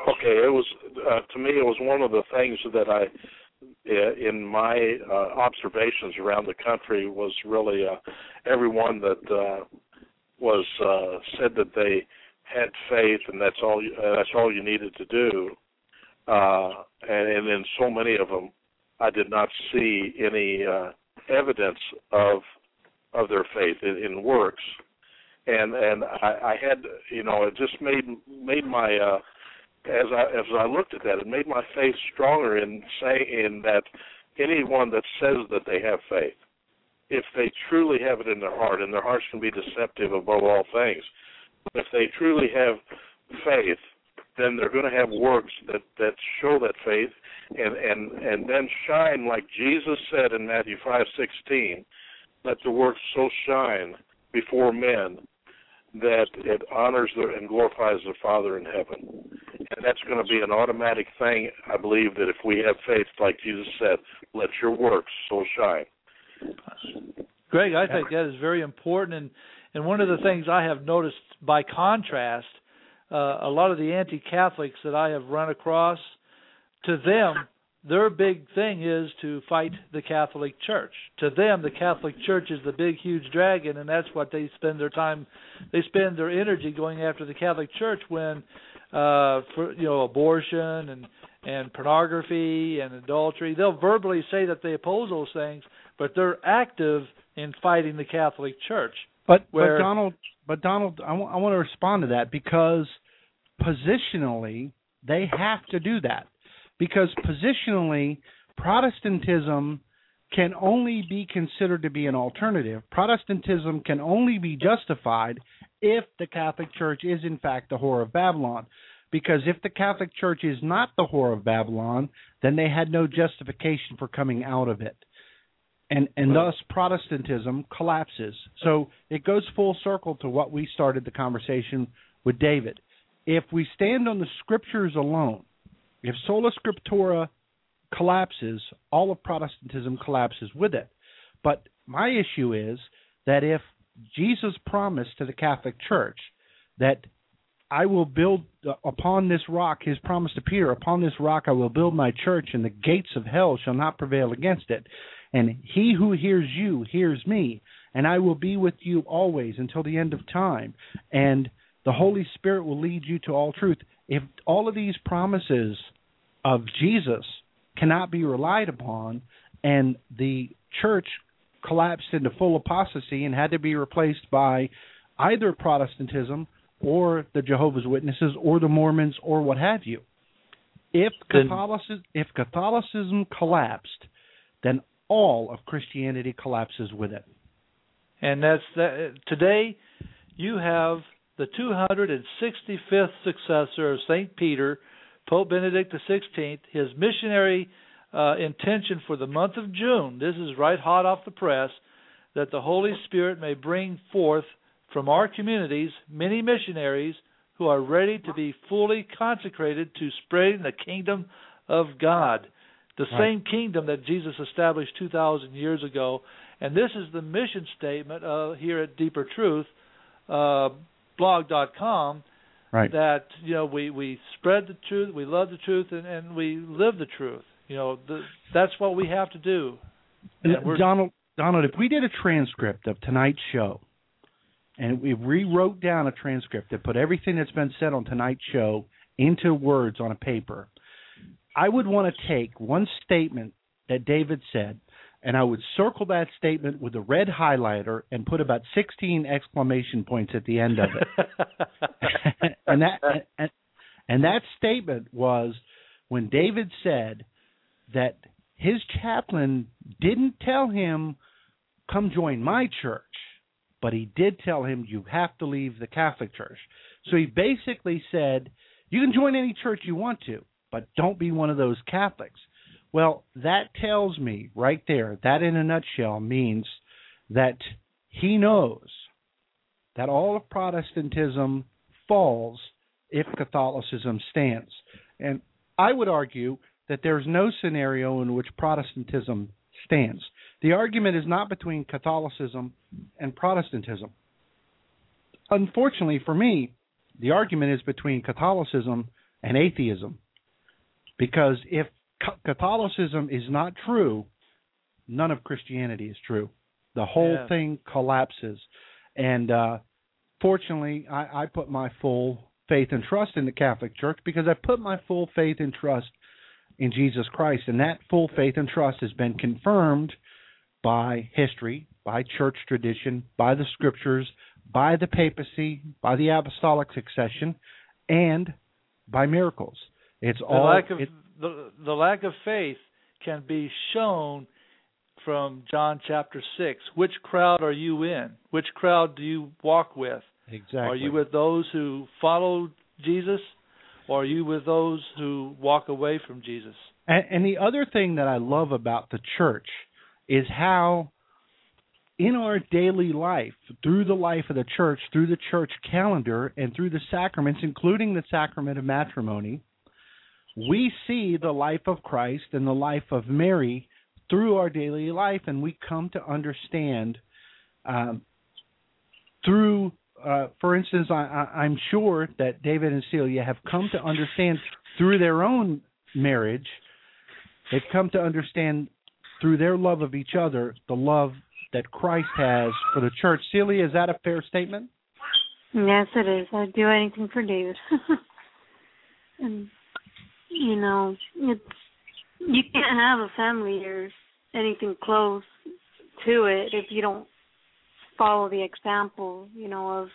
Speaker 6: Okay, it was uh, to me. It was one of the things that I, in my uh, observations around the country, was really uh, everyone that uh, was uh, said that they had faith, and that's all. You, uh, that's all you needed to do. Uh, and, and in so many of them, I did not see any uh, evidence of of their faith in, in works. And and I, I had, you know, it just made made my uh, as I as I looked at that, it made my faith stronger in saying that anyone that says that they have faith, if they truly have it in their heart, and their hearts can be deceptive above all things, if they truly have faith, then they're going to have works that, that show that faith, and, and, and then shine like Jesus said in Matthew five sixteen, let the works so shine before men that it honors the, and glorifies the Father in heaven. And that's going to be an automatic thing, I believe, that if we have faith, like Jesus said, let your works so shine.
Speaker 5: Greg, I think that is very important. And, and one of the things I have noticed by contrast, uh, a lot of the anti-Catholics that I have run across, to them, their big thing is to fight the Catholic Church. To them, the Catholic Church is the big, huge dragon, and that's what they spend their time, they spend their energy going after the Catholic Church when, uh, for you know, abortion and, and pornography and adultery. They'll verbally say that they oppose those things, but they're active in fighting the Catholic Church.
Speaker 4: But,
Speaker 5: where,
Speaker 4: but Donald, but Donald, I, w- I want to respond to that because positionally they have to do that. Because positionally, Protestantism can only be considered to be an alternative. Protestantism can only be justified if the Catholic Church is, in fact, the whore of Babylon. Because if the Catholic Church is not the whore of Babylon, then they had no justification for coming out of it. And, and thus, Protestantism collapses. So it goes full circle to what we started the conversation with David. If we stand on the Scriptures alone, if sola scriptura collapses, all of Protestantism collapses with it. But my issue is that if Jesus promised to the Catholic Church that I will build upon this rock, his promise to Peter, upon this rock I will build my church, and the gates of hell shall not prevail against it. And he who hears you hears me, and I will be with you always until the end of time. And the Holy Spirit will lead you to all truth. If all of these promises of Jesus cannot be relied upon, and the church collapsed into full apostasy and had to be replaced by either Protestantism or the Jehovah's Witnesses or the Mormons or what have you, if Catholicism, if Catholicism collapsed, then all of Christianity collapses with it.
Speaker 5: And that's that. Today, you have the two hundred sixty-fifth successor of Saint Peter, Pope Benedict the sixteenth, his missionary uh, intention for the month of June, this is right hot off the press, that the Holy Spirit may bring forth from our communities many missionaries who are ready to be fully consecrated to spreading the kingdom of God, the right. same kingdom that Jesus established two thousand years ago. And this is the mission statement uh, here at Deeper Truth, uh, blog dot com,
Speaker 4: right.
Speaker 5: that you know we, we spread the truth, we love the truth, and, and we live the truth. You know the, that's what we have to do.
Speaker 4: And Donald, Donald, if we did a transcript of tonight's show, and we rewrote down a transcript that put everything that's been said on tonight's show into words on a paper, I would want to take one statement that David said, and I would circle that statement with a red highlighter and put about sixteen exclamation points at the end of it. and that and, and that statement was when David said that his chaplain didn't tell him, come join my church, but he did tell him you have to leave the Catholic Church. So he basically said, you can join any church you want to, but don't be one of those Catholics. Well, that tells me right there, that in a nutshell means that he knows that all of Protestantism falls if Catholicism stands. And I would argue that there's no scenario in which Protestantism stands. The argument is not between Catholicism and Protestantism. Unfortunately for me, the argument is between Catholicism and atheism. Because if Catholicism is not true, none of Christianity is true. The whole
Speaker 5: yeah.
Speaker 4: thing collapses. And uh, fortunately, I, I put my full faith and trust in the Catholic Church because I put my full faith and trust in Jesus Christ. And that full faith and trust has been confirmed by history, by church tradition, by the scriptures, by the papacy, by the apostolic succession, and by miracles. It's
Speaker 5: the
Speaker 4: all
Speaker 5: lack of
Speaker 4: it,
Speaker 5: the, the lack of faith can be shown from John chapter six. Which crowd are you in? Which crowd do you walk with?
Speaker 4: Exactly.
Speaker 5: Are you with those who follow Jesus, or are you with those who walk away from Jesus?
Speaker 4: And, and the other thing that I love about the church is how in our daily life, through the life of the church, through the church calendar, and through the sacraments, including the sacrament of matrimony, we see the life of Christ and the life of Mary through our daily life, and we come to understand um, through, uh, for instance, I, I, I'm sure that David and Celia have come to understand through their own marriage, they've come to understand through their love of each other, the love that Christ has for the church. Celia, is that a fair statement?
Speaker 8: Yes, it is. I'd do anything for David. And, you know, it's you can't have a family or anything close to it if you don't follow the example, you know, of,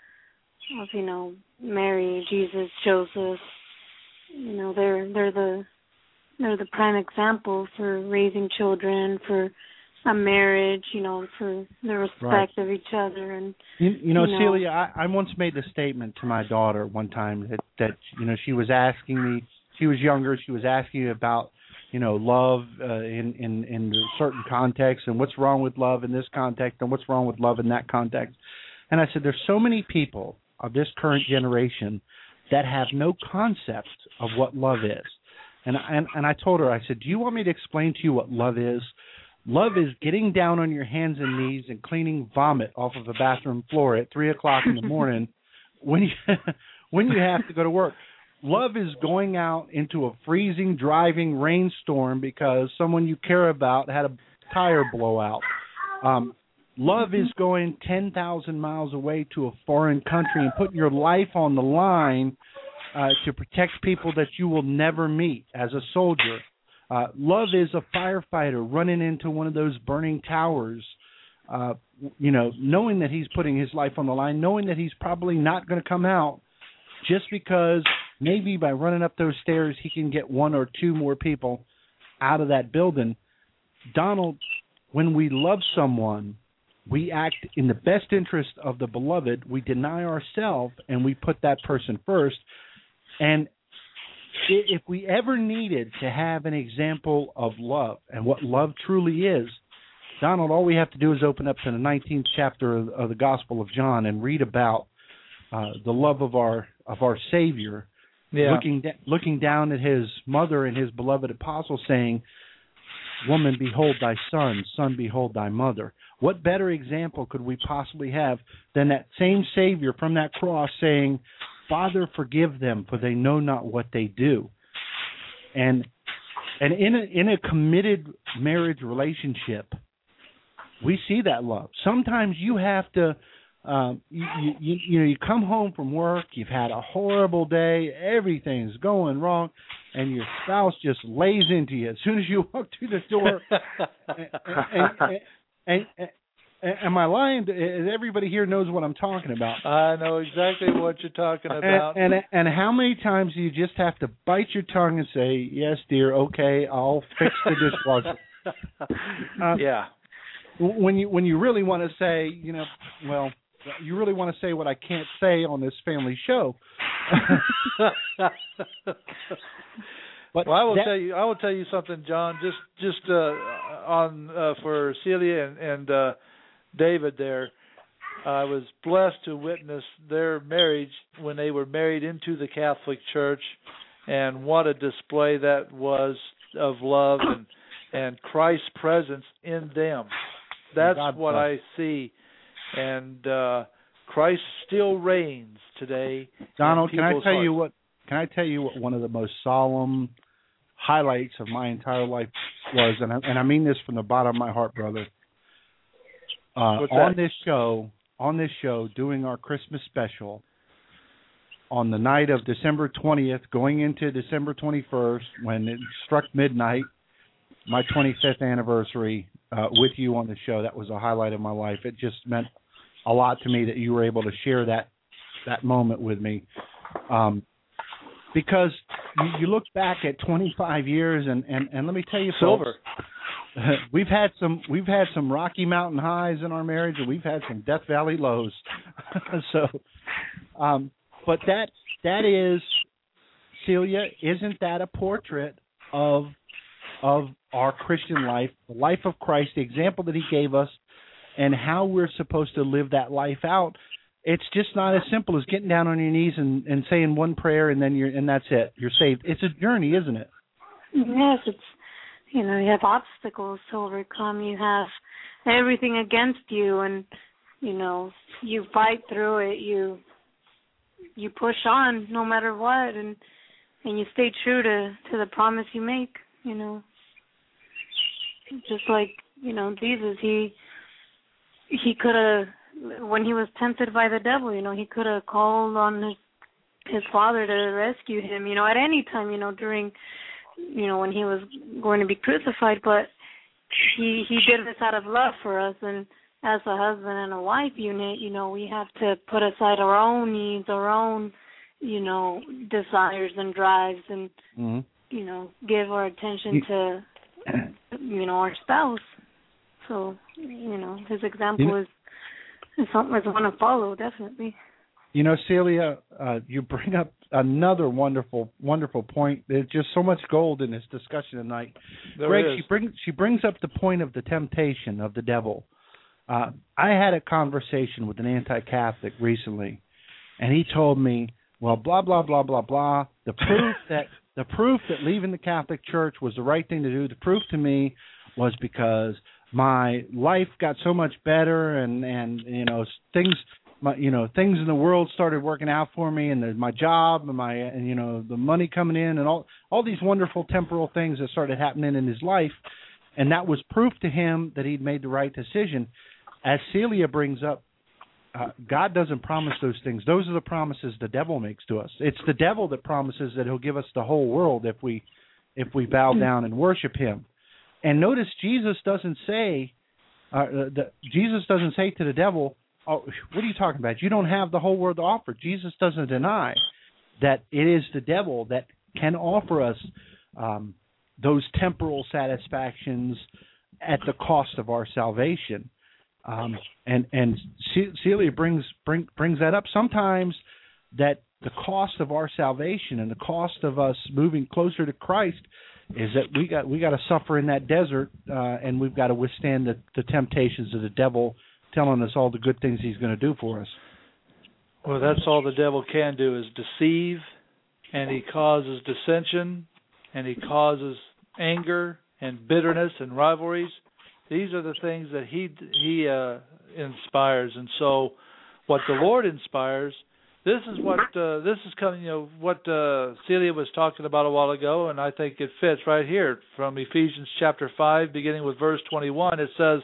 Speaker 8: of you know, Mary, Jesus, Joseph. You know, they're they're the they're the prime example for raising children, for a marriage, you know, for the respect
Speaker 4: right.
Speaker 8: of each other. And
Speaker 4: you, you know,
Speaker 8: you know
Speaker 4: Celia, I, I once made a statement to my daughter one time that, that you know she was asking me. She was younger. She was asking me about you know love uh, in in in certain contexts and what's wrong with love in this context and what's wrong with love in that context. And I said, there's so many people of this current generation that have no concept of what love is. And and and I told her, I said, do you want me to explain to you what love is? Love is getting down on your hands and knees and cleaning vomit off of a bathroom floor at three o'clock in the morning when you when you have to go to work. Love is going out into a freezing, driving rainstorm because someone you care about had a tire blowout. Um, love is going ten thousand miles away to a foreign country and putting your life on the line uh, to protect people that you will never meet as a soldier. Uh, love is a firefighter running into one of those burning towers, uh, you know, knowing that he's putting his life on the line, knowing that he's probably not going to come out just because maybe by running up those stairs he can get one or two more people out of that building. Donald, when we love someone, we act in the best interest of the beloved. We deny ourselves and we put that person first. And if we ever needed to have an example of love and what love truly is, Donald, all we have to do is open up to the nineteenth chapter of, of the Gospel of John and read about uh, the love of our of our Savior,
Speaker 5: yeah.
Speaker 4: looking da- looking down at his mother and his beloved apostle, saying, "Woman, behold thy son; son, behold thy mother." What better example could we possibly have than that same Savior from that cross saying, "Father, forgive them, for they know not what they do." And and in a, in a committed marriage relationship, we see that love. Sometimes you have to, um, you, you you know, you come home from work, you've had a horrible day, everything's going wrong, and your spouse just lays into you as soon as you walk through the door. and, and, and, and, and Am I lying? Everybody here knows what I'm talking about.
Speaker 5: I know exactly what you're talking about.
Speaker 4: And, and and how many times do you just have to bite your tongue and say, "Yes, dear, okay, I'll fix the dishwasher." uh,
Speaker 5: yeah.
Speaker 4: When you when you really want to say, you know, well, you really want to say what I can't say on this family show.
Speaker 5: But well, I will that, tell you. I will tell you something, John. Just just uh, on uh, for Celia and. and uh, David there, I was blessed to witness their marriage when they were married into the Catholic Church, and what a display that was of love and and Christ's presence in them. That's God what bless. I see, and uh, Christ still reigns today.
Speaker 4: Donald, can I tell
Speaker 5: hearts.
Speaker 4: you what? can I tell you what one of the most solemn highlights of my entire life was, and I, and I mean this from the bottom of my heart, brother. Uh, on this show, on this show, doing our Christmas special on the night of December twentieth, going into December twenty-first, when it struck midnight, my twenty-fifth anniversary uh, with you on the show. That was a highlight of my life. It just meant a lot to me that you were able to share that that moment with me. Um, because you, you look back at twenty-five years, and, and, and let me tell you,
Speaker 5: Silver.
Speaker 4: Folks, we've had some we've had some Rocky Mountain highs in our marriage, and we've had some Death Valley lows. so, um, but that that is, Celia, isn't that a portrait of of our Christian life, the life of Christ, the example that He gave us, and how we're supposed to live that life out? It's just not as simple as getting down on your knees and, and saying one prayer and then you're and that's it. You're saved. It's a journey, isn't it?
Speaker 8: Yes, it's, you know, you have obstacles to overcome. You have everything against you, and you know, you fight through it. You you push on no matter what, and and you stay true to, to the promise you make. You know, just like, you know, Jesus, he he could have. When he was tempted by the devil, you know, he could have called on his his Father to rescue him, you know, at any time, you know, during, you know, when he was going to be crucified. But he he did this out of love for us, and as a husband and a wife unit, you know, we have to put aside our own needs, our own, you know, desires and drives, and mm-hmm. you know, give our attention to, you know, our spouse. So, you know, his example you- is. It's something I want to follow, definitely.
Speaker 4: You know, Celia, uh, you bring up another wonderful, wonderful point. There's just so much gold in this discussion tonight.
Speaker 5: There
Speaker 4: Greg,
Speaker 5: is.
Speaker 4: she brings she brings up the point of the temptation of the devil. Uh, I had a conversation with an anti-Catholic recently, and he told me, well, blah blah blah blah blah. The proof that the proof that leaving the Catholic Church was the right thing to do. The proof to me was because my life got so much better, and, and you know things, my, you know things in the world started working out for me, and the, my job, and my and you know the money coming in, and all all these wonderful temporal things that started happening in his life, and that was proof to him that he'd made the right decision. As Celia brings up, uh, God doesn't promise those things. Those are the promises the devil makes to us. It's the devil that promises that He'll give us the whole world if we if we bow down and worship Him. And notice Jesus doesn't say, uh, the, Jesus doesn't say to the devil, "Oh, what are you talking about? You don't have the whole world to offer." Jesus doesn't deny that it is the devil that can offer us um, those temporal satisfactions at the cost of our salvation. Um, and and Celia brings bring, brings that up. Sometimes that the cost of our salvation and the cost of us moving closer to Christ is that we got we got to suffer in that desert, uh, and we've got to withstand the, the temptations of the devil, telling us all the good things he's going to do for us.
Speaker 5: Well, that's all the devil can do, is deceive, and he causes dissension, and he causes anger and bitterness and rivalries. These are the things that he he uh, inspires, and so what the Lord inspires. This is what uh, this is coming. You know what uh, Celia was talking about a while ago, and I think it fits right here from Ephesians chapter five, beginning with verse twenty-one. It says,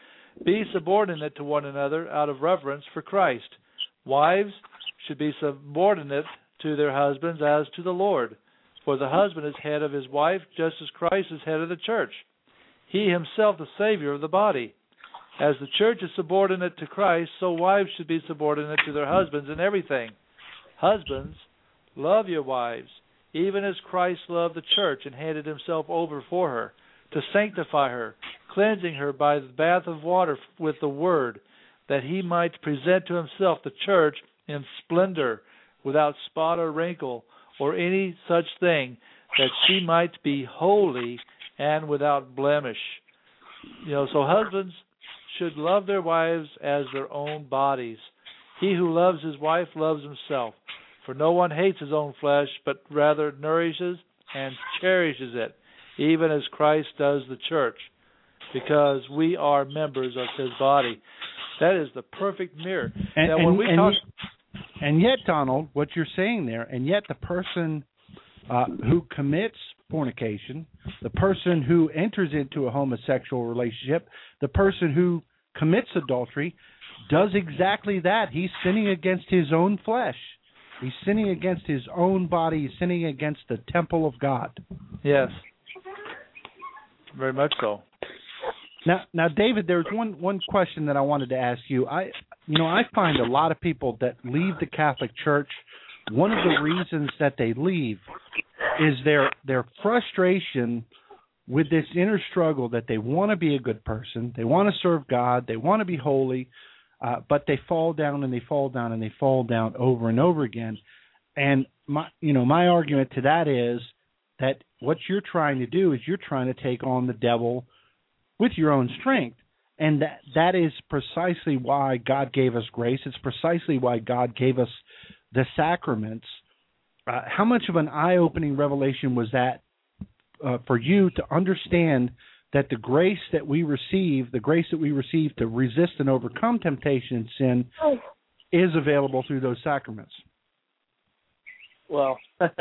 Speaker 5: "Be subordinate to one another out of reverence for Christ. Wives should be subordinate to their husbands as to the Lord. For the husband is head of his wife, just as Christ is head of the church. He Himself the Savior of the body. As the church is subordinate to Christ, so wives should be subordinate to their husbands in everything. Husbands, love your wives, even as Christ loved the church and handed Himself over for her, to sanctify her, cleansing her by the bath of water with the word, that He might present to Himself the church in splendor, without spot or wrinkle, or any such thing, that she might be holy and without blemish." You know, so husbands should love their wives as their own bodies. He who loves his wife loves himself. For no one hates his own flesh, but rather nourishes and cherishes it, even as Christ does the church, because we are members of His body. That is the perfect mirror.
Speaker 4: And,
Speaker 5: now,
Speaker 4: and,
Speaker 5: when we
Speaker 4: and
Speaker 5: talk,
Speaker 4: And yet, Donald, what you're saying there, and yet the person uh, who commits fornication, the person who enters into a homosexual relationship, the person who commits adultery, does exactly that. He's sinning against his own flesh. He's sinning against his own body. He's sinning against the temple of God.
Speaker 5: Yes. Very much so.
Speaker 4: Now, now, David, there's one, one question that I wanted to ask you. I, you know, I find a lot of people that leave the Catholic Church, one of the reasons that they leave is their their frustration with this inner struggle that they want to be a good person, they want to serve God, they want to be holy, uh, but they fall down and they fall down and they fall down over and over again. And my, you know, my argument to that is that what you're trying to do is you're trying to take on the devil with your own strength. And that that is precisely why God gave us grace. It's precisely why God gave us the sacraments. Uh, how much of an eye-opening revelation was that uh, for you to understand that the grace that we receive, the grace that we receive to resist and overcome temptation and sin, oh. is available through those sacraments?
Speaker 9: Well,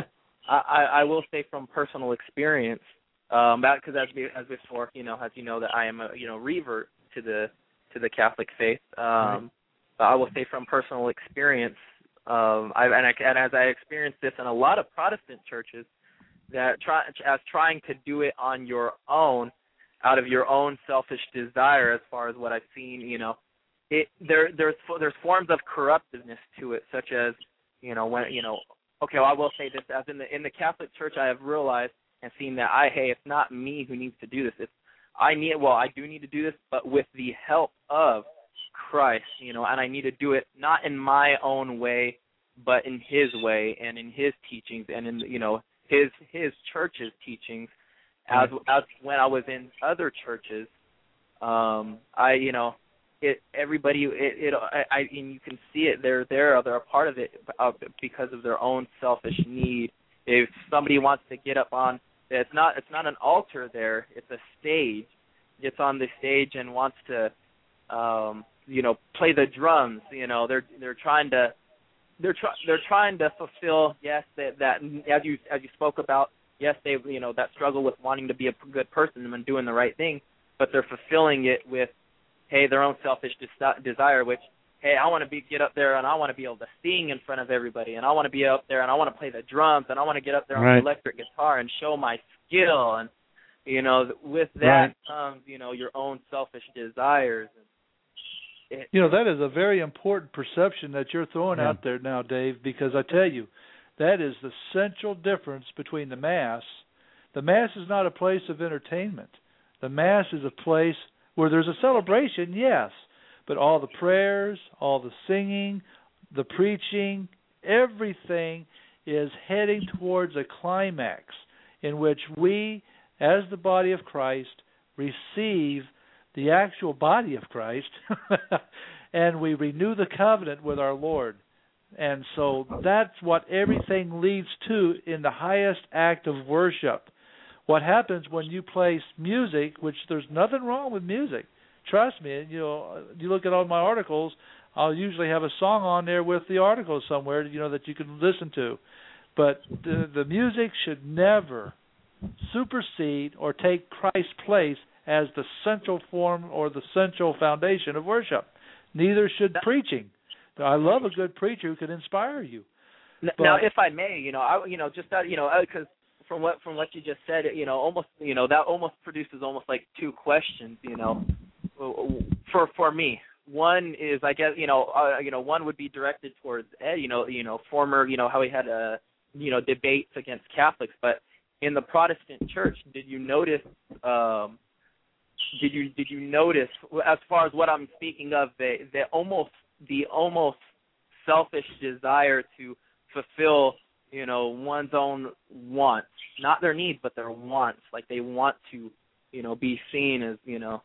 Speaker 9: I, I will say from personal experience, um, because as as before, you know, as you know, that I am a you know revert to the to the Catholic faith. Um, right. But I will say from personal experience, um, I, and, I, and as I experienced this in a lot of Protestant churches, that try as trying to do it on your own, out of your own selfish desire, as far as what I've seen, you know, it there there's there's forms of corruptiveness to it, such as you know when you know. Okay, well, I will say this: as in the in the Catholic Church, I have realized and seen that I hey, it's not me who needs to do this. It's I need well, I do need to do this, but with the help of Christ, you know, and I need to do it not in my own way, but in His way and in His teachings and in you know His His church's teachings. As as when I was in other churches, um, I you know. It everybody it, it I, I and you can see it they're there they're a part of it uh, because of their own selfish need. If somebody wants to get up on it's not it's not an altar there, it's a stage. Gets on the stage and wants to um, you know play the drums. You know they're they're trying to they're try, they're trying to fulfill yes that, that as you as you spoke about yes they you know that struggle with wanting to be a good person and doing the right thing, but they're fulfilling it with hey, their own selfish des- desire, which, hey, I want to be get up there and I want to be able to sing in front of everybody, and I want to be up there and I want to play the drums, and I want to get up there
Speaker 4: right.
Speaker 9: on the electric guitar and show my skill. And, you know, with that
Speaker 4: right.
Speaker 9: comes, you know, your own selfish desires. It,
Speaker 5: you know, that is a very important perception that you're throwing
Speaker 4: yeah.
Speaker 5: out there now, Dave, because I tell you, that is the central difference between the Mass. The Mass is not a place of entertainment. The Mass is a place where there's a celebration, yes, but all the prayers, all the singing, the preaching, everything is heading towards a climax in which we, as the body of Christ, receive the actual body of Christ, and we renew the covenant with our Lord. And so that's what everything leads to in the highest act of worship. What happens when you play music, which there's nothing wrong with music. Trust me, you know, you look at all my articles, I'll usually have a song on there with the article somewhere, you know, that you can listen to. But the, the music should never supersede or take Christ's place as the central form or the central foundation of worship. Neither should preaching. I love a good preacher who can inspire you.
Speaker 9: Now, but, if I may, you know, I, you know, just that, you know, because From what from what you just said, you know, almost you know that almost produces almost like two questions, you know, for for me. One is, I guess, you know, uh, you know, one would be directed towards Ed, you know, you know, former, you know, how he had a, you know, debates against Catholics, but in the Protestant Church, did you notice? Um, did you did you notice, as far as what I'm speaking of, the the almost the almost selfish desire to fulfill, you know, one's own wants, not their needs, but their wants. Like they want to, you know, be seen as, you know.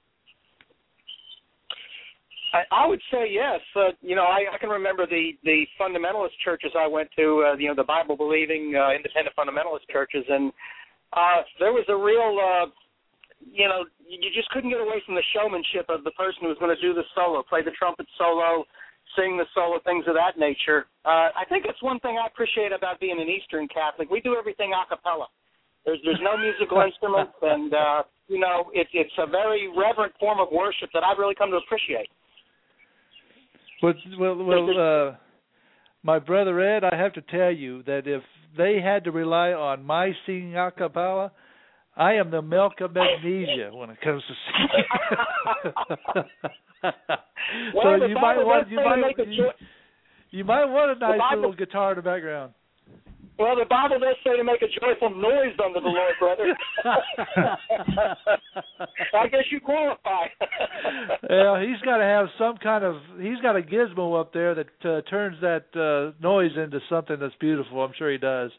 Speaker 7: I, I would say yes. Uh, you know, I, I can remember the, the fundamentalist churches I went to, uh, you know, the Bible-believing uh, independent fundamentalist churches, and uh, there was a real, uh, you know, you just couldn't get away from the showmanship of the person who was going to do the solo, play the trumpet solo, sing the solo, things of that nature. Uh, I think it's one thing I appreciate about being an Eastern Catholic. We do everything a cappella. There's there's no musical instruments, and uh, you know it's it's a very reverent form of worship that I've really come to appreciate.
Speaker 5: Well, well, well uh, my brother Ed, I have to tell you that if they had to rely on my singing a cappella, I am the milk of magnesia when it comes to singing.
Speaker 7: Well,
Speaker 5: so you might want you might you, you might want a nice little guitar in the background.
Speaker 7: Well, the Bible does say to make a joyful noise unto the Lord, brother. I guess you qualify.
Speaker 5: Well, he's got to have some kind of, he's got a gizmo up there that uh, turns that uh, noise into something that's beautiful. I'm sure he does.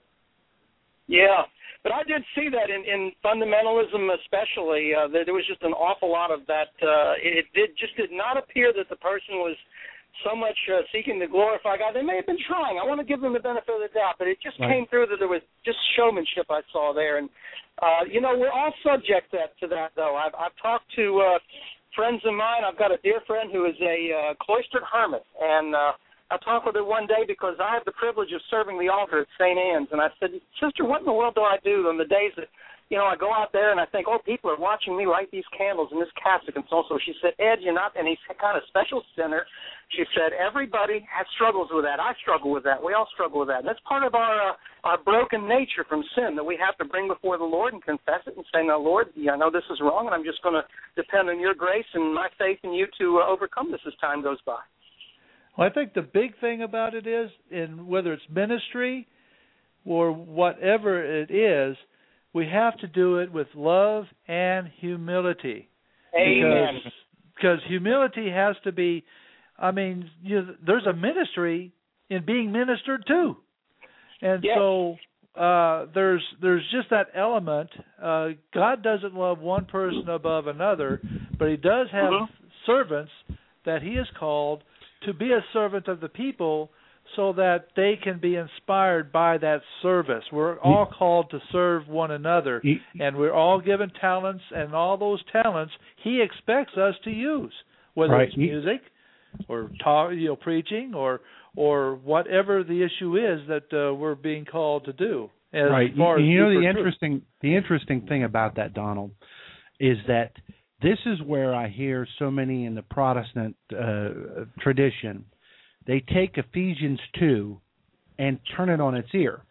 Speaker 7: Yeah, but I did see that in, in fundamentalism especially, uh, that there was just an awful lot of that. Uh, it did just did not appear that the person was so much uh, seeking to glorify God. They may have been trying. I want to give them the benefit of the doubt, but it just right. came through that there was just showmanship I saw there. And, uh, you know, we're all subject that, to that, though. I've, I've talked to uh, friends of mine. I've got a dear friend who is a uh, cloistered hermit, and uh, I talked with her one day because I had the privilege of serving the altar at Saint Anne's, and I said, Sister, what in the world do I do on the days that, you know, I go out there and I think, oh, people are watching me light these candles in this cassock and so on. So she said, Ed, you're not, and he's kind of special sinner. She said, everybody has struggles with that. I struggle with that. We all struggle with that. And that's part of our uh, our broken nature from sin that we have to bring before the Lord and confess it and say, now, Lord, yeah, I know this is wrong, and I'm just going to depend on your grace and my faith in you to uh, overcome this as time goes by.
Speaker 5: Well, I think the big thing about it is, in whether it's ministry or whatever it is, we have to do it with love and humility.
Speaker 7: Amen.
Speaker 5: Because, because humility has to be, I mean, you know, there's a ministry in being ministered to. And
Speaker 7: yes.
Speaker 5: so uh, there's there's just that element. Uh, God doesn't love one person above another, but he does have
Speaker 7: mm-hmm.
Speaker 5: servants that he has called to be a servant of the people so that they can be inspired by that service. We're all called to serve one another, and we're all given talents, and all those talents he expects us to use, whether
Speaker 4: right.
Speaker 5: it's music or talk, you know, preaching or or whatever the issue is that uh, we're being called to do. As
Speaker 4: right.
Speaker 5: Far
Speaker 4: you,
Speaker 5: as
Speaker 4: you know the
Speaker 5: truth.
Speaker 4: interesting the interesting thing about that, Donald, is that this is where I hear so many in the Protestant uh, tradition. They take Ephesians two and turn it on its ear.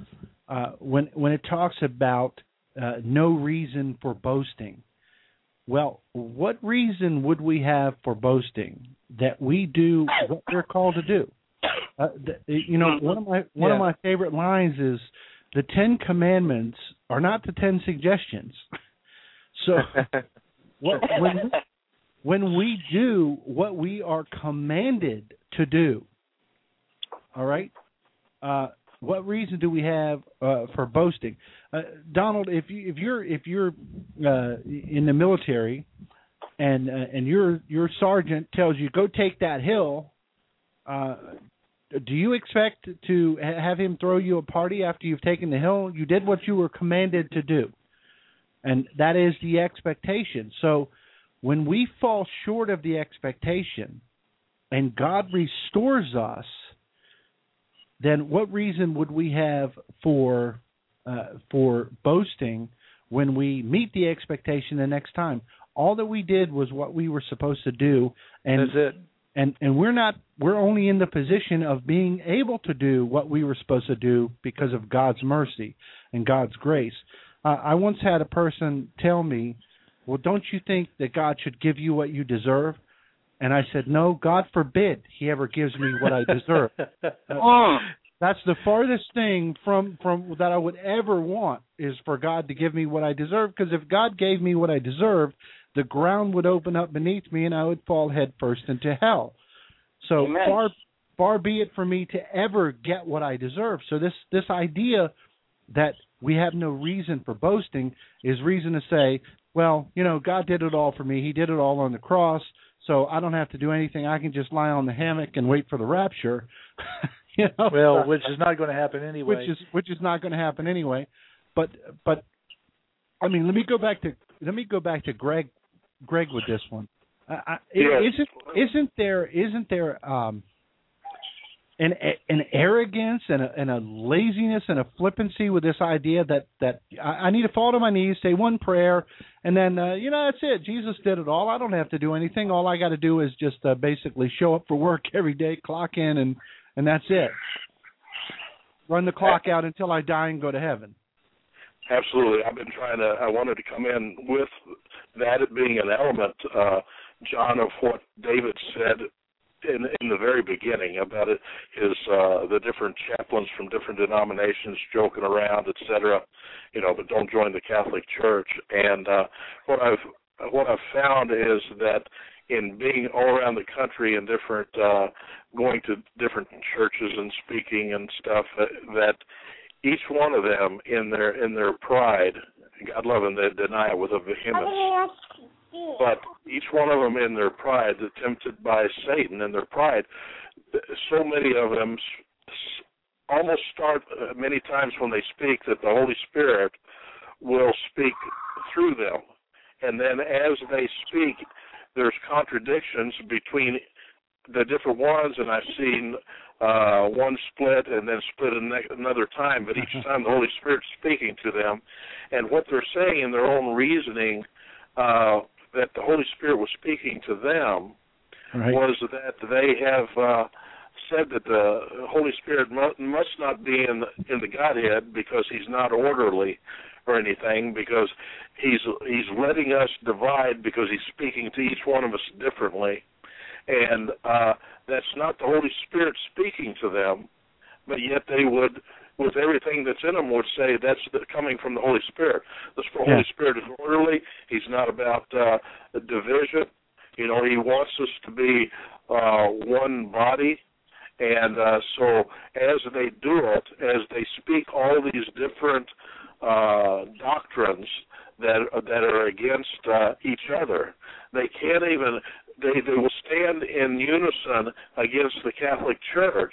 Speaker 4: Uh, when when it talks about uh, no reason for boasting, well, what reason would we have for boasting that we do what we're called to do? Uh, the, you know, one of my one
Speaker 5: yeah.
Speaker 4: of my favorite lines is the Ten Commandments are not the Ten Suggestions. So what, when when we do what we are commanded to do, all right, uh, what reason do we have uh, for boasting? Uh, Donald, if you if you're if you're uh, in the military and uh, and your your sergeant tells you go take that hill, uh, do you expect to have him throw you a party after you've taken the hill? You did what you were commanded to do, and that is the expectation. So when we fall short of the expectation and God restores us, then what reason would we have for uh, for boasting when we meet the expectation the next time? All that we did was what we were supposed to do, and
Speaker 5: that's it.
Speaker 4: And and we're not we're only in the position of being able to do what we were supposed to do because of God's mercy and God's grace. Uh, I once had a person tell me, well, don't you think that God should give you what you deserve? And I said, no, God forbid he ever gives me what I deserve. uh, that's the farthest thing from, from that I would ever want is for God to give me what I deserve, because if God gave me what I deserved, the ground would open up beneath me and I would fall headfirst into hell. So
Speaker 7: Amen.
Speaker 4: far far be it for me to ever get what I deserve. So this, this idea that we have no reason for boasting is reason to say, well, you know, God did it all for me. He did it all on the cross, so I don't have to do anything. I can just lie on the hammock and wait for the rapture. you know?
Speaker 5: Well, which is not going to happen anyway.
Speaker 4: Which is which is not going to happen anyway. But but I mean, let me go back to let me go back to Greg Greg with this one. Uh, I,
Speaker 6: yes.
Speaker 4: Isn't isn't there isn't there um, an an arrogance and a, and a laziness and a flippancy with this idea that that I, I need to fall to my knees, say one prayer, and then uh, you know that's it. Jesus did it all. I don't have to do anything. All I got to do is just uh, basically show up for work every day, clock in, and and that's it. Run the clock out until I die and go to heaven.
Speaker 6: Absolutely. I've been trying to. I wanted to come in with that being an element, uh, John, of what David said in in the very beginning about it, his uh, the different chaplains from different denominations joking around, et cetera. You know, but don't join the Catholic Church. And uh, what I've what I've found is that in being all around the country and different uh, going to different churches and speaking and stuff, uh, that each one of them in their in their pride, God love them, they deny it with a vehemence. But each one of them in their pride, tempted by Satan in their pride, so many of them almost start uh, many times when they speak that the Holy Spirit will speak through them. And then as they speak, there's contradictions between the different ones, and I've seen uh, one split and then split another time, but each time the Holy Spirit's speaking to them. And what they're saying in their own reasoning, uh, that the Holy Spirit was speaking to them, right, was that they have uh, said that the Holy Spirit mu- must not be in the, in the Godhead because he's not orderly or anything, because he's he's letting us divide because he's speaking to each one of us differently. And uh, that's not the Holy Spirit speaking to them, but yet they would, with everything that's in them, would say that's the, coming from the Holy Spirit. The yeah. Holy Spirit is orderly. He's not about uh, division. You know, he wants us to be uh, one body. And uh, so as they do it, as they speak all these different uh, doctrines that that are against uh, each other, they can't even, they, they will stand in unison against the Catholic Church.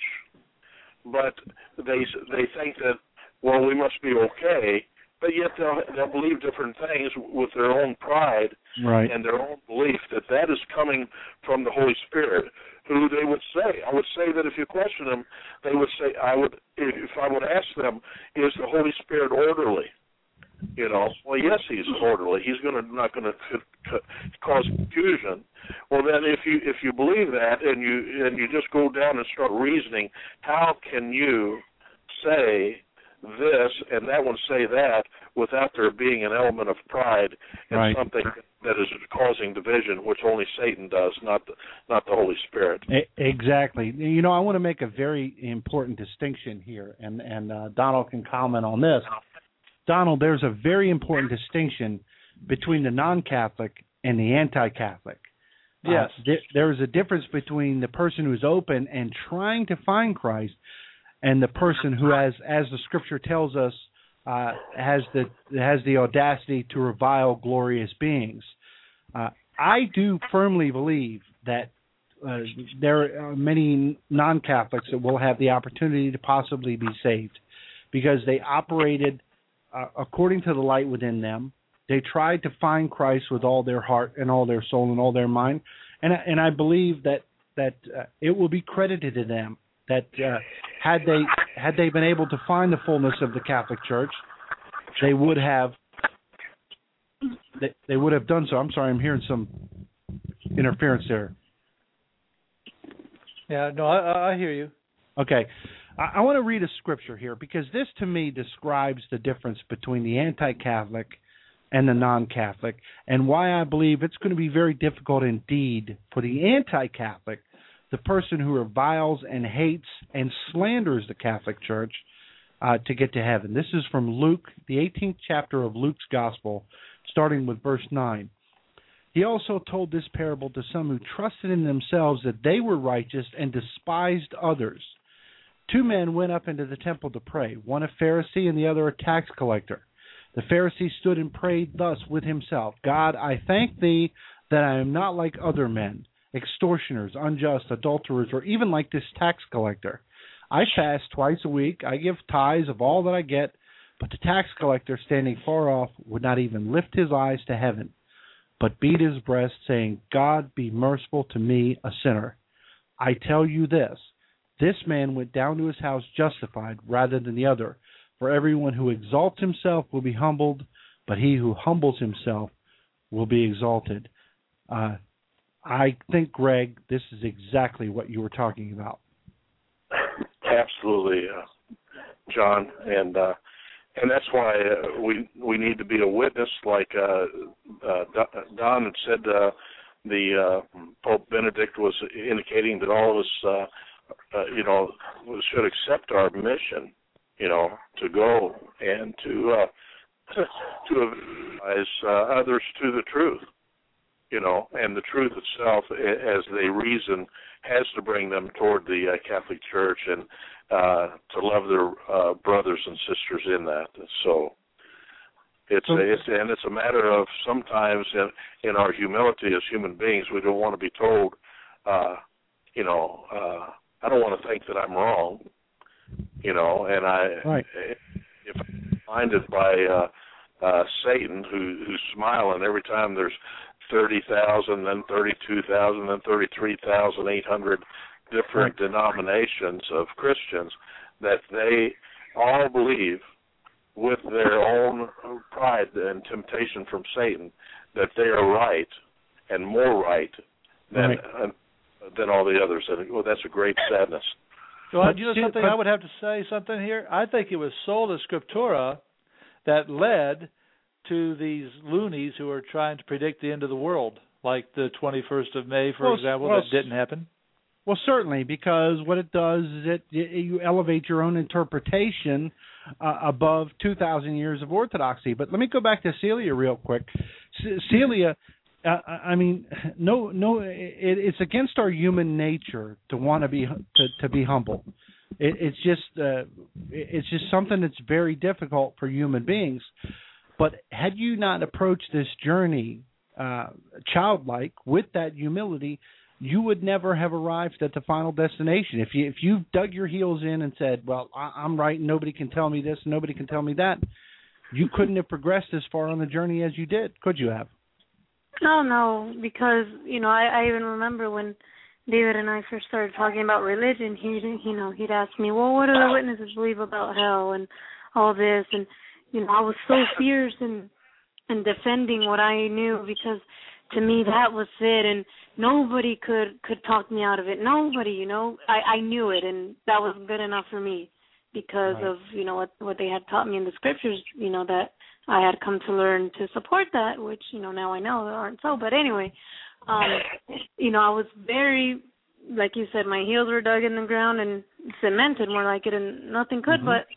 Speaker 6: But they they think that, well, we must be okay, but yet they'll, they'll believe different things with their own pride, right, and their own belief that that is coming from the Holy Spirit, who they would say. I would say that if you question them, they would say, I would, if I would ask them, is the Holy Spirit orderly? You know, well, yes, he's orderly. He's going to not going to c- c- cause confusion. Well, then, if you if you believe that and you and you just go down and start reasoning, how can you say this and that one say that without there being an element of pride and right, something that is causing division, which only Satan does, not the, not the Holy Spirit.
Speaker 4: Exactly. You know, I want to make a very important distinction here, and and uh, Donald can comment on this. Donald, there's a very important distinction between the non-Catholic and the anti-Catholic. Yes. Uh, th- there is a difference between the person who's open and trying to find Christ and the person who has, as the Scripture tells us, uh, has the has the audacity to revile glorious beings. Uh, I do firmly believe that uh, there are many non-Catholics that will have the opportunity to possibly be saved because they operated Uh, according to the light within them. They tried to find Christ with all their heart and all their soul and all their mind, and and I believe that that uh, it will be credited to them that uh, had they had they been able to find the fullness of the Catholic Church, they would have they, they would have done so. I'm sorry, I'm hearing some interference there.
Speaker 5: Yeah, no, I, I hear you.
Speaker 4: Okay. I want to read a scripture here because this, to me, describes the difference between the anti-Catholic and the non-Catholic and why I believe it's going to be very difficult indeed for the anti-Catholic, the person who reviles and hates and slanders the Catholic Church, uh, to get to heaven. This is from Luke, the eighteenth chapter of Luke's Gospel, starting with verse nine. He also told this parable to some who trusted in themselves that they were righteous and despised others. Two men went up into the temple to pray, one a Pharisee and the other a tax collector. The Pharisee stood and prayed thus with himself, God, I thank thee that I am not like other men, extortioners, unjust, adulterers, or even like this tax collector. I fast twice a week, I give tithes of all that I get, but the tax collector, standing far off, would not even lift his eyes to heaven, but beat his breast, saying, God, be merciful to me, a sinner. I tell you this, This man went down to his house justified rather than the other. For everyone who exalts himself will be humbled, but he who humbles himself will be exalted. Uh, I think, Greg, this is exactly what you were talking about.
Speaker 6: Absolutely, uh, John, and uh, and that's why uh, we we need to be a witness, like uh, uh, Don had said. Uh, the uh, Pope Benedict was indicating that all of us, uh, uh, you know, should accept our mission, you know, to go and to uh, to advise uh, others to the truth, you know, and the truth itself, as they reason, has to bring them toward the uh, Catholic Church and uh, to love their uh, brothers and sisters in that. So it's, a, it's and it's a matter of sometimes in, in our humility as human beings, we don't want to be told, uh, you know, uh, I don't want to think that I'm wrong, you know, and I
Speaker 4: right.
Speaker 6: if I'm blinded by uh, uh, Satan, who, who's smiling every time there's thirty thousand, then thirty-two thousand, then thirty-three thousand eight hundred different right. denominations of Christians, that they all believe with their own pride and temptation from Satan that they are right and more right than
Speaker 4: right.
Speaker 6: uh, than all the others. And well, that's a great sadness.
Speaker 5: Well, you know something I would have to say something here? I think it was Sola Scriptura that led to these loonies who are trying to predict the end of the world, like the twenty-first of May, for
Speaker 4: well,
Speaker 5: example,
Speaker 4: well,
Speaker 5: that didn't happen.
Speaker 4: Well, certainly, because what it does is it, it you elevate your own interpretation uh, above two thousand years of orthodoxy. But let me go back to Celia real quick. C- Celia, uh, I mean, no, no, it, it's against our human nature to want to be to, to be humble. It, it's just uh, it's just something that's very difficult for human beings. But had you not approached this journey uh, childlike with that humility, you would never have arrived at the final destination. If you if you dug your heels in and said, "Well, I, I'm right, and nobody can tell me this, and nobody can tell me that," you couldn't have progressed as far on the journey as you did, could you have?
Speaker 8: No, no, because you know I, I even remember when David and I first started talking about religion. He, you know, he'd ask me, "Well, what do the witnesses believe about hell and all this?" And you know, I was so fierce in in defending what I knew, because to me that was it, and nobody could, could talk me out of it. Nobody, you know. I, I knew it, and that was good enough for me because right. of, you know, what what they had taught me in the scriptures, you know, that I had come to learn to support that, which, you know, now I know aren't so. But anyway, um, you know, I was very, like you said, my heels were dug in the ground and cemented more like it, and nothing could, mm-hmm. but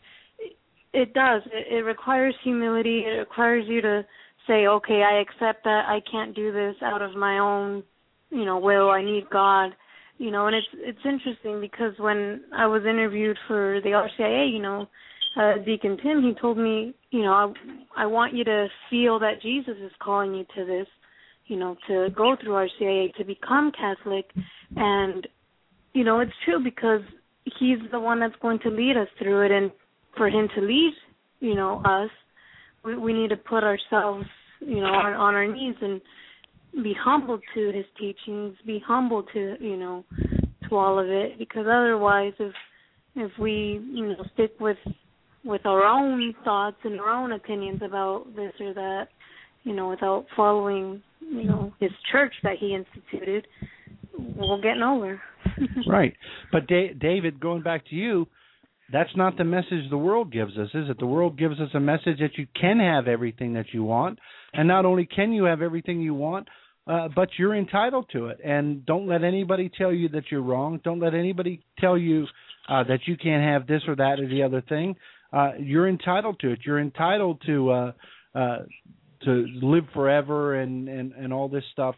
Speaker 8: it does. It, it requires humility. It requires you to say, okay, I accept that I can't do this out of my own, you know, will. I need God, you know. And it's it's interesting because when I was interviewed for the R C I A, you know, uh, Deacon Tim, he told me, you know, I, I want you to feel that Jesus is calling you to this, you know, to go through R C I A, to become Catholic. And, you know, it's true because he's the one that's going to lead us through it. And for him to lead, you know, us, we, we need to put ourselves, you know, on, on our knees and be humble to his teachings, be humble to, you know, to all of it, because otherwise if if we, you know, stick with with our own thoughts and our own opinions about this or that, you know, without following, you know, his church that he instituted, we'll get nowhere.
Speaker 4: Right. But da- David, going back to you, that's not the message the world gives us, is it? The world gives us a message that you can have everything that you want, and not only can you have everything you want, uh, but you're entitled to it. And don't let anybody tell you that you're wrong. Don't let anybody tell you uh, that you can't have this or that or the other thing. Uh, you're entitled to it. You're entitled to uh, uh, to live forever and, and, and all this stuff.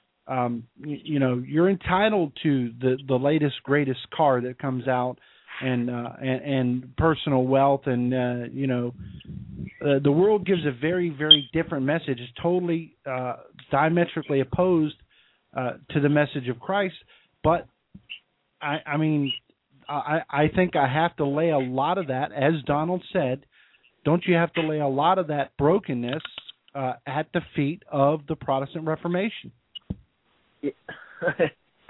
Speaker 4: Um, you, you know, you're entitled to the, the latest, greatest car that comes out. And, uh, and and personal wealth, and uh, you know, uh, the world gives a very, very different message. It's totally uh, diametrically opposed uh, to the message of Christ. But I, I mean, I, I think I have to lay a lot of that, as Donald said. Don't you have to lay a lot of that brokenness uh, at the feet of the Protestant Reformation?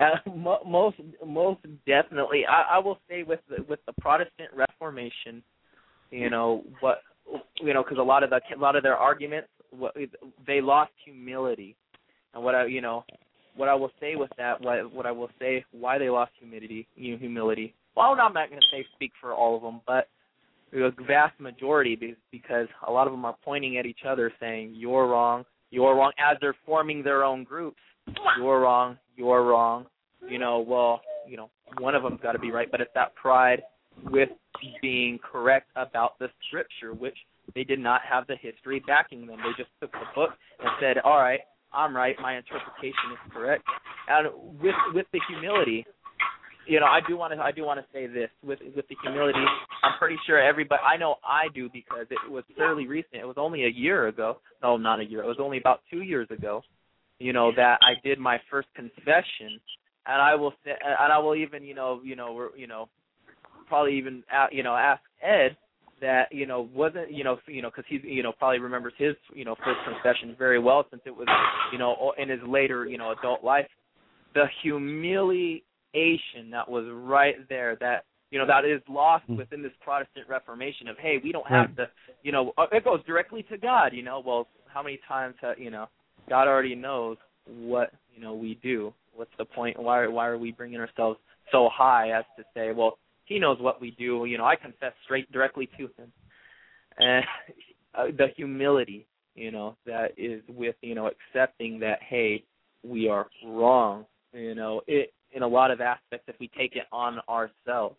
Speaker 9: Uh, mo- most most definitely, I, I will say with the, with the Protestant Reformation, you know what, you know, because a lot of the a lot of their arguments, what, they lost humility, and what I you know, what I will say with that, what what I will say why they lost humility, you know, humility. Well, I'm not going to say speak for all of them, but the vast majority, because a lot of them are pointing at each other, saying you're wrong, you're wrong, as they're forming their own groups. You're wrong, you're wrong. You know, well, you know, one of them's got to be right, but it's that pride with being correct about the Scripture, which they did not have the history backing them. They just took the book and said, all right, I'm right, my interpretation is correct. And with with the humility, you know, I do want to I do want to say this with with the humility. I'm pretty sure everybody, I know I do, because it was fairly recent. It was only a year ago. No, not a year. It was only about two years ago. You know, that I did my first confession, and I will say, and I will even, you know, you know, you know, probably even, you know, ask Ed that, you know, wasn't, you know, you know, because he, you know, probably remembers his, you know, first confession very well, since it was, you know, in his later, you know, adult life. The humiliation that was right there, that, you know, that is lost within this Protestant Reformation of, hey, we don't have to, you know, it goes directly to God, you know. Well, how many times, have, you know, God already knows what, you know, we do. What's the point? Why why are we bringing ourselves so high as to say, well, he knows what we do. You know, I confess straight directly to him. And uh, the humility, you know, that is with, you know, accepting that, hey, we are wrong. You know, it in a lot of aspects if we take it on ourselves.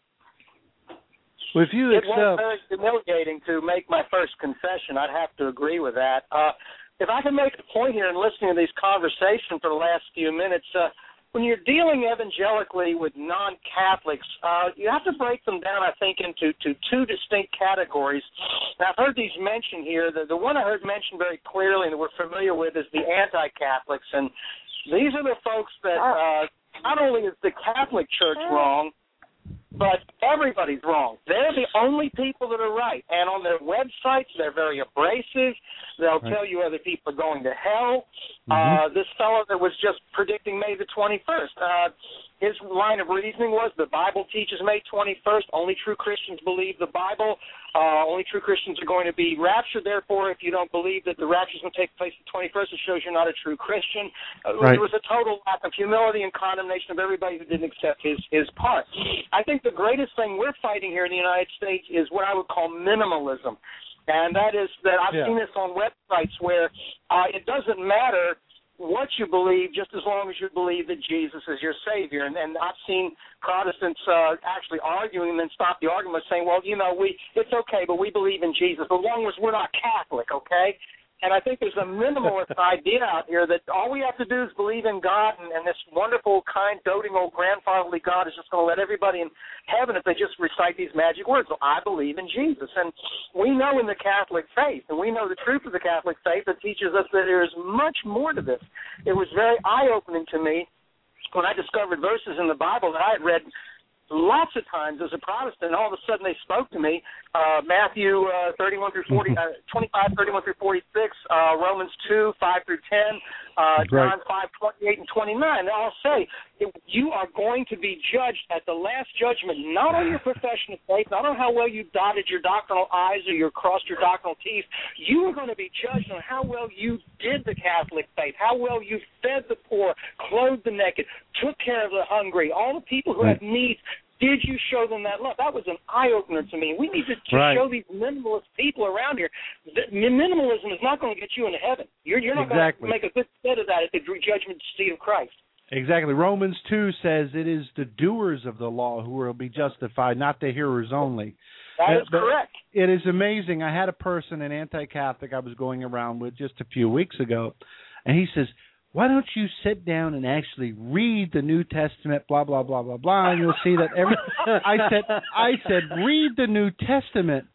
Speaker 4: Well, if you
Speaker 7: it
Speaker 4: accept...
Speaker 7: was very humiliating to make my first confession. I'd have to agree with that. Uh, If I can make a point here in listening to these conversations for the last few minutes, uh, when you're dealing evangelically with non-Catholics, uh, you have to break them down, I think, into to two distinct categories. Now, I've heard these mentioned here. The, the one I heard mentioned very clearly and that we're familiar with is the anti-Catholics. And these are the folks that uh, not only is the Catholic Church wrong, but everybody's wrong. They're the only people that are right. And on their websites, they're very abrasive. They'll right. tell you other people are going to hell. Mm-hmm. Uh, this fellow that was just predicting May the twenty-first, uh, his line of reasoning was the Bible teaches May twenty-first. Only true Christians believe the Bible. Uh, only true Christians are going to be raptured. Therefore, if you don't believe that the rapture is going to take place the twenty-first, it shows you're not a true Christian. Uh, right. There was a total lack of humility and condemnation of everybody who didn't accept his, his part. I think the greatest thing we're fighting here in the United States is what I would call minimalism. And that is that I've yeah. seen this on websites where uh, it doesn't matter what you believe, just as long as you believe that Jesus is your Savior. And, and I've seen Protestants uh, actually arguing and then stop the argument saying, well, you know, we it's okay, but we believe in Jesus, as long as we're not Catholic, okay? And I think there's a minimalist idea out here that all we have to do is believe in God, and, and this wonderful, kind, doting old grandfatherly God is just going to let everybody in heaven if they just recite these magic words. So I believe in Jesus. And we know in the Catholic faith, and we know the truth of the Catholic faith that teaches us that there is much more to this. It was very eye-opening to me when I discovered verses in the Bible that I had read lots of times as a Protestant, and all of a sudden they spoke to me. Uh, Matthew uh, thirty-one through forty, uh, twenty-five, thirty-one through forty-six, uh, Romans two, five through ten, uh, John five, twenty-eight and twenty-nine. They all say you are going to be judged at the last judgment, not on your profession of faith, not on how well you dotted your doctrinal I's or you crossed your doctrinal T's. You are going to be judged on how well you did the Catholic faith, how well you fed the poor, clothed the naked, took care of the hungry, all the people who have needs. Did you show them that love? That was an eye-opener to me. We need to, to right. show these minimalist people around here that minimalism is not going to get you into heaven. You're, you're not
Speaker 4: exactly.
Speaker 7: going to make a good set of that at the judgment seat of Christ.
Speaker 4: Exactly. Romans two says it is the doers of the law who will be justified, not the hearers only.
Speaker 7: That is
Speaker 4: but
Speaker 7: correct.
Speaker 4: It is amazing. I had a person, an anti-Catholic I was going around with just a few weeks ago, and he says, why don't you sit down and actually read the New Testament, blah, blah, blah, blah, blah, and you'll see that every... I said, I said, read the New Testament.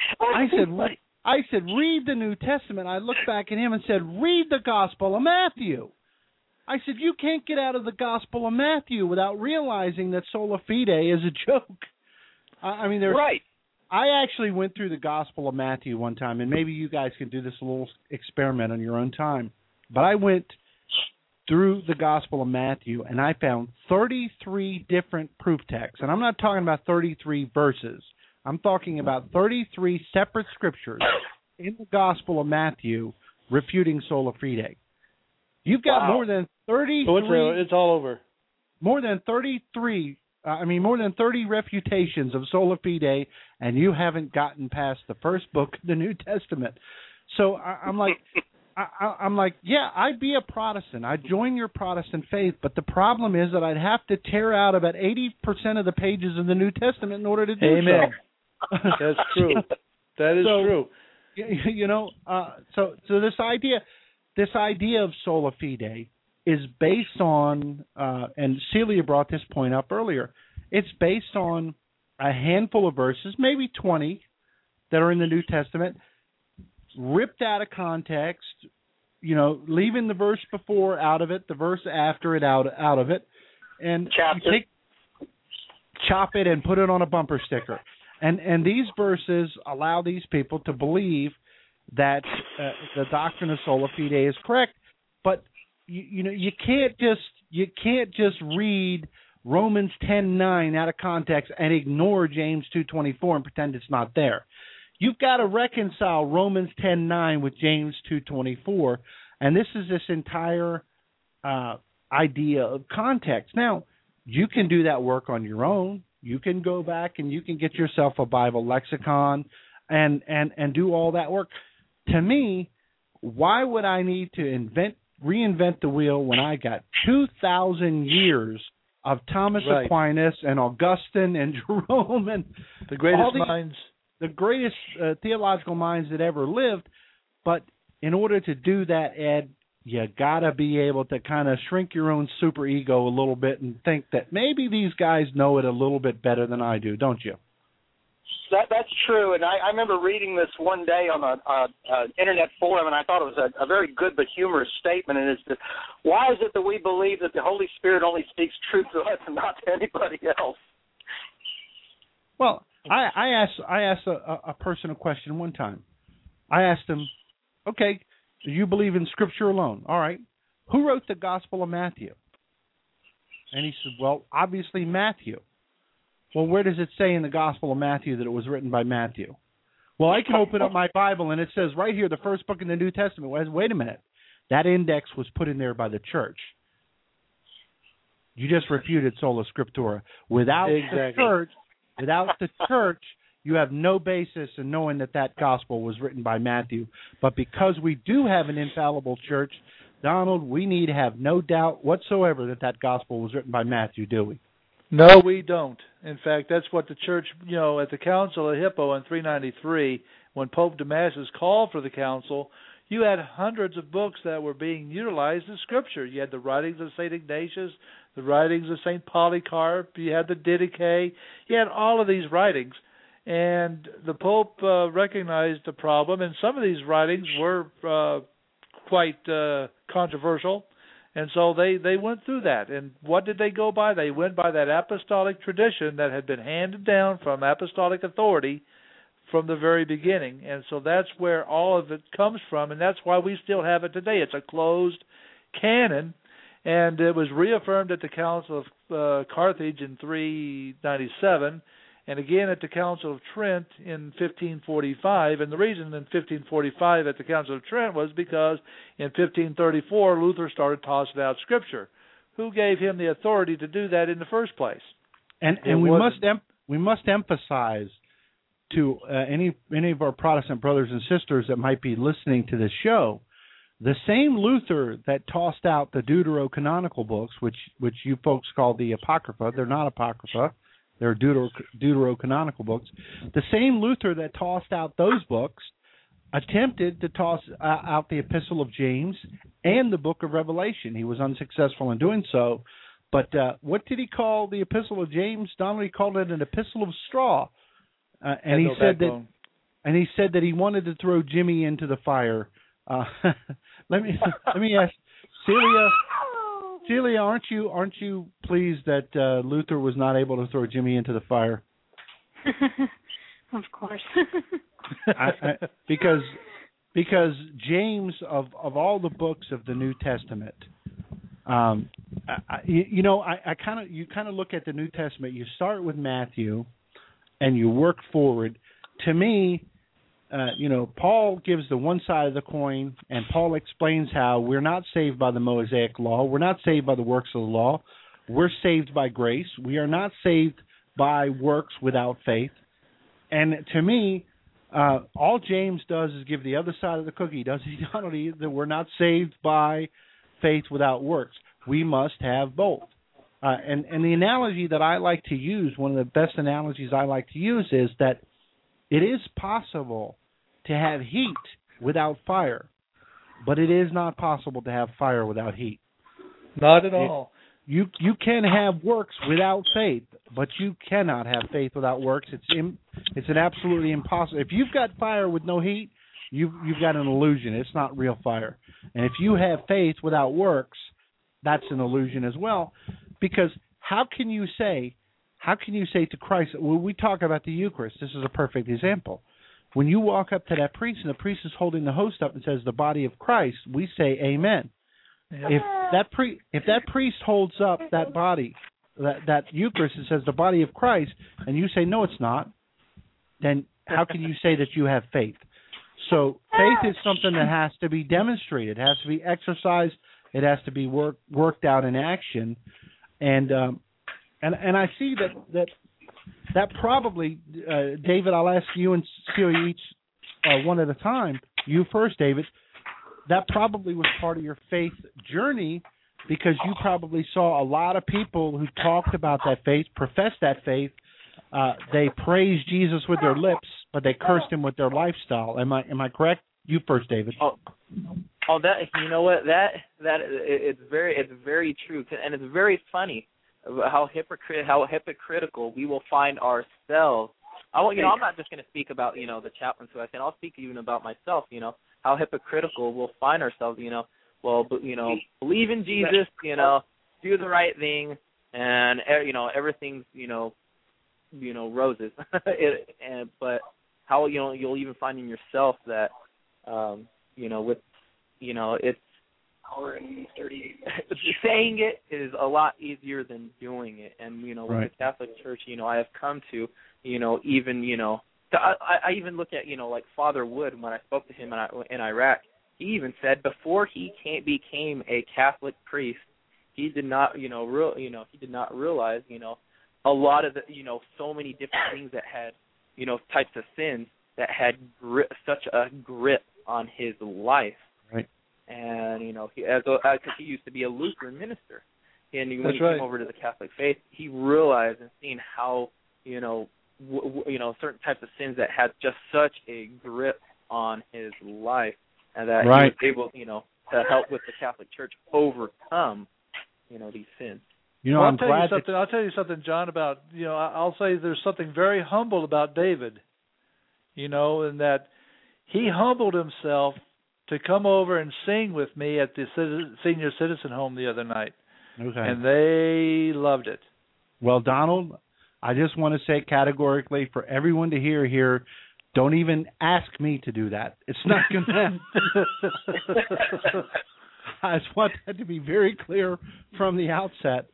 Speaker 4: I said, I said, read the New Testament. I looked back at him and said, read the Gospel of Matthew. I said, you can't get out of the Gospel of Matthew without realizing that sola fide is a joke. I, I mean, there's...
Speaker 7: Right.
Speaker 4: I actually went through the Gospel of Matthew one time, and maybe you guys can do this little experiment on your own time. But I went through the Gospel of Matthew, and I found thirty-three different proof texts. And I'm not talking about thirty-three verses. I'm talking about thirty-three separate scriptures in the Gospel of Matthew refuting sola fide. You've got
Speaker 5: wow.
Speaker 4: more than thirty-three.
Speaker 5: So it's, uh, it's all over.
Speaker 4: More than thirty-three. Uh, I mean, more than thirty refutations of sola fide, and you haven't gotten past the first book of the New Testament. So I, I'm like. I, I'm like, yeah, I'd be a Protestant. I'd join your Protestant faith, but the problem is that I'd have to tear out about eighty percent of the pages of the New Testament in order to do
Speaker 5: Amen.
Speaker 4: so.
Speaker 5: That's true. That is
Speaker 4: so,
Speaker 5: true.
Speaker 4: You know, uh, so so this idea, this idea of sola fide is based on, uh, and Celia brought this point up earlier. It's based on a handful of verses, maybe twenty, that are in the New Testament, ripped out of context, you know, leaving the verse before out of it, the verse after it out out of it, and
Speaker 7: Chapter.
Speaker 4: take, chop it and put it on a bumper sticker. And and these verses allow these people to believe that uh, the doctrine of sola fide is correct, but you, you know you can't just you can't just read Romans ten nine out of context and ignore James two twenty-four and pretend it's not there. You've got to reconcile Romans ten nine with James two twenty-four, and this is this entire uh, idea of context. Now, you can do that work on your own. You can go back and you can get yourself a Bible lexicon and, and, and do all that work. To me, why would I need to invent reinvent the wheel when I got two thousand years of Thomas
Speaker 5: right.
Speaker 4: Aquinas and Augustine and Jerome and
Speaker 5: the greatest
Speaker 4: all these,
Speaker 5: minds?
Speaker 4: the greatest uh, theological minds that ever lived, but in order to do that, Ed, you got to be able to kind of shrink your own superego a little bit and think that maybe these guys know it a little bit better than I do, don't you?
Speaker 7: That that's true, and I, I remember reading this one day on a, a, a internet forum, and I thought it was a, a very good but humorous statement. And it's that why is it that we believe that the Holy Spirit only speaks truth to us and not to anybody else?
Speaker 4: Well, I, I asked I asked a, a person a question one time. I asked him, okay, do you believe in Scripture alone? All right. Who wrote the Gospel of Matthew? And he said, well, obviously Matthew. Well, where does it say in the Gospel of Matthew that it was written by Matthew? Well, I can open up my Bible, and it says right here, the first book in the New Testament. Wait a minute. That index was put in there by the church. You just refuted sola scriptura. Without
Speaker 5: exactly.
Speaker 4: the church, without the church, you have no basis in knowing that that gospel was written by Matthew. But because we do have an infallible church, Donald, we need to have no doubt whatsoever that that gospel was written by Matthew, do we?
Speaker 5: No, we don't. In fact, that's what the church, you know, at the Council of Hippo in three ninety-three, when Pope Damasus called for the council, you had hundreds of books that were being utilized as Scripture. You had the writings of Saint Ignatius, the writings of Saint Polycarp, you had the Didache, you had all of these writings. And the Pope uh, recognized the problem, and some of these writings were uh, quite uh, controversial. And so they, they went through that. And what did they go by? They went by that apostolic tradition that had been handed down from apostolic authority from the very beginning. And so that's where all of it comes from, and that's why we still have it today. It's a closed canon, and it was reaffirmed at the Council of uh, Carthage in three ninety-seven, and again at the Council of Trent in fifteen forty-five. And the reason in fifteen forty-five at the Council of Trent was because in fifteen thirty-four Luther started tossing out Scripture. Who gave him the authority to do that in the first place?
Speaker 4: And and we must em- we must emphasize to uh, any any of our Protestant brothers and sisters that might be listening to this show, the same Luther that tossed out the deuterocanonical books, which which you folks call the Apocrypha, they're not Apocrypha, they're deutero, deuterocanonical books. The same Luther that tossed out those books attempted to toss uh, out the Epistle of James and the Book of Revelation. He was unsuccessful in doing so. But uh, what did he call the Epistle of James? Donald, he called it an epistle of straw. Uh, and he
Speaker 5: no
Speaker 4: said
Speaker 5: backbone.
Speaker 4: that, and he said that he wanted to throw Jimmy into the fire. Uh, let me let me ask Celia. Celia, aren't you aren't you pleased that uh, Luther was not able to throw Jimmy into the fire?
Speaker 8: Of course.
Speaker 4: I, I, because because James of of all the books of the New Testament, Um, I, you, you know, I, I kind of you kind of look at the New Testament. You start with Matthew, and you work forward. To me, uh, you know, Paul gives the one side of the coin, and Paul explains how we're not saved by the Mosaic law. We're not saved by the works of the law. We're saved by grace. We are not saved by works without faith. And to me, uh, all James does is give the other side of the cookie, does he not? That we're not saved by faith without works. We must have both. Uh, and, and the analogy that I like to use, one of the best analogies I like to use, is that it is possible to have heat without fire, but it is not possible to have fire without heat.
Speaker 5: Not at all.
Speaker 4: You you can have works without faith, but you cannot have faith without works. It's im, it's an absolutely impossible. If you've got fire with no heat, you've you've got an illusion. It's not real fire. And if you have faith without works, that's an illusion as well. Because how can you say, how can you say to Christ? When we talk about the Eucharist, this is a perfect example. When you walk up to that priest and the priest is holding the host up and says the body of Christ, we say Amen. Yeah. If that pre if that priest holds up that body, that that Eucharist, and says the body of Christ, and you say no, it's not, then how can you say that you have faith? So faith is something that has to be demonstrated, it has to be exercised, it has to be work, worked out in action, and um, and and I see that that that probably, uh, David, I'll ask you and Celia each uh, one at a time. You first, David. That probably was part of your faith journey, because you probably saw a lot of people who talked about that faith, professed that faith. Uh, they praised Jesus with their lips, but they cursed him with their lifestyle. Am I am I correct? You first, David.
Speaker 9: Oh, oh, that you know what that that it's very it's very true, and it's very funny how hypocrite how hypocritical we will find ourselves. I want you know I'm not just going to speak about you know the chaplains who I think I'll speak even about myself. You know. How hypocritical we'll find ourselves, you know, well, you know, believe in Jesus, you know, do the right thing, and, you know, everything's, you know, you know, roses. it, and, but how, you know, you'll even find in yourself that, um, you know, with, you know, it's, saying it is a lot easier than doing it. And, you know, with
Speaker 4: right.
Speaker 9: the Catholic Church, you know, I have come to, you know, even, you know, I, I even look at, you know, like Father Wood, when I spoke to him in, in Iraq, he even said before he came, became a Catholic priest, he did not, you know, real, you know, he did not realize, you know, a lot of the, you know, so many different things that had, you know, types of sins that had grip, such a grip on his life.
Speaker 4: Right.
Speaker 9: And, you know, he, as because he used to be a Lutheran minister, and when
Speaker 5: That's
Speaker 9: he
Speaker 5: right.
Speaker 9: came over to the Catholic faith, he realized and seen how, you know, W- w- you know, certain types of sins that had just such a grip on his life, and that
Speaker 4: right.
Speaker 9: he was able, you know, to help with the Catholic Church overcome, you know, these sins.
Speaker 4: You know,
Speaker 5: well,
Speaker 4: I'm
Speaker 5: I'll tell
Speaker 4: glad
Speaker 5: you something. I'll tell you something, John. About you know, I'll say there's something very humble about David. You know, in that he humbled himself to come over and sing with me at the senior citizen home the other night,
Speaker 4: okay.
Speaker 5: and they loved it.
Speaker 4: Well, Donald, I just want to say categorically for everyone to hear here, don't even ask me to do that. It's not going to happen. I just want that to be very clear from the outset.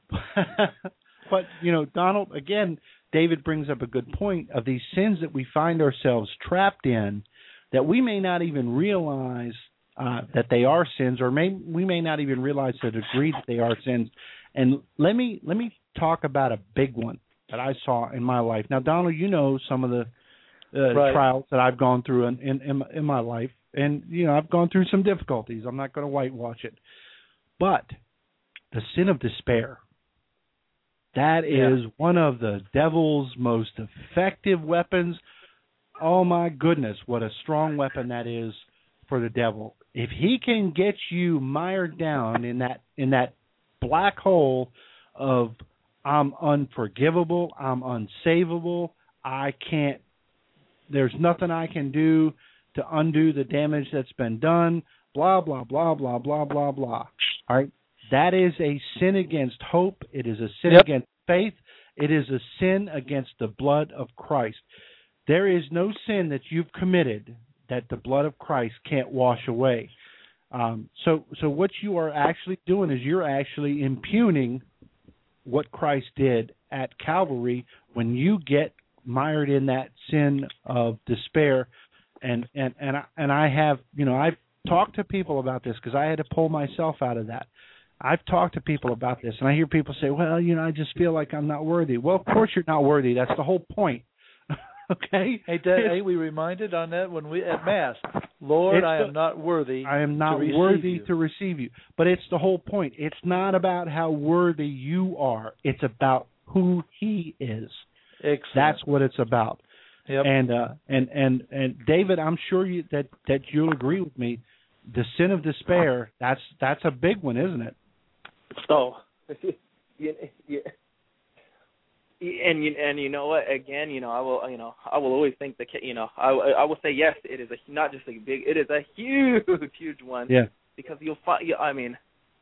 Speaker 4: But, you know, Donald, again, David brings up a good point of these sins that we find ourselves trapped in that we may not even realize uh, that they are sins, or may, we may not even realize the degree that they are sins. And let me let me talk about a big one that I saw in my life. Now, Donald, you know some of the uh,
Speaker 5: right.
Speaker 4: trials that I've gone through in, in, in, in my life. And, you know, I've gone through some difficulties. I'm not going to whitewash it. But the sin of despair, that
Speaker 5: yeah.
Speaker 4: is one of the devil's most effective weapons. Oh, my goodness, what a strong weapon that is for the devil. If he can get you mired down in that in that black hole of I'm unforgivable, I'm unsavable, I can't, there's nothing I can do to undo the damage that's been done, blah, blah, blah, blah, blah, blah, blah. All right? That is a sin against hope. It is a sin
Speaker 5: yep.
Speaker 4: against faith. It is a sin against the blood of Christ. There is no sin that you've committed that the blood of Christ can't wash away. Um, so, so what you are actually doing is you're actually impugning what Christ did at Calvary when you get mired in that sin of despair. And and and I, and I have, you know, I've talked to people about this because I had to pull myself out of that. I've talked to people about this, and I hear people say, well, you know, I just feel like I'm not worthy. Well, of course you're not worthy. That's the whole point. Okay?
Speaker 5: Hey, Dad, hey, we reminded on that when we at Mass, Lord,
Speaker 4: It's
Speaker 5: I
Speaker 4: the-
Speaker 5: am not worthy
Speaker 4: I am not
Speaker 5: to receive
Speaker 4: worthy
Speaker 5: you.
Speaker 4: to receive you. But it's the whole point. It's not about how worthy you are. It's about who he is.
Speaker 5: Excellent.
Speaker 4: That's what it's about.
Speaker 5: Yep.
Speaker 4: And uh, and and and David, I'm sure you, that that you'll agree with me. The sin of despair. That's that's a big one, isn't it?
Speaker 9: So, you, you, and you and you know what? Again, you know, I will, you know, I will always think that, you know, I I will say yes. It is a not just a big. It is a huge, huge one.
Speaker 4: Yeah.
Speaker 9: Because you'll find. I mean,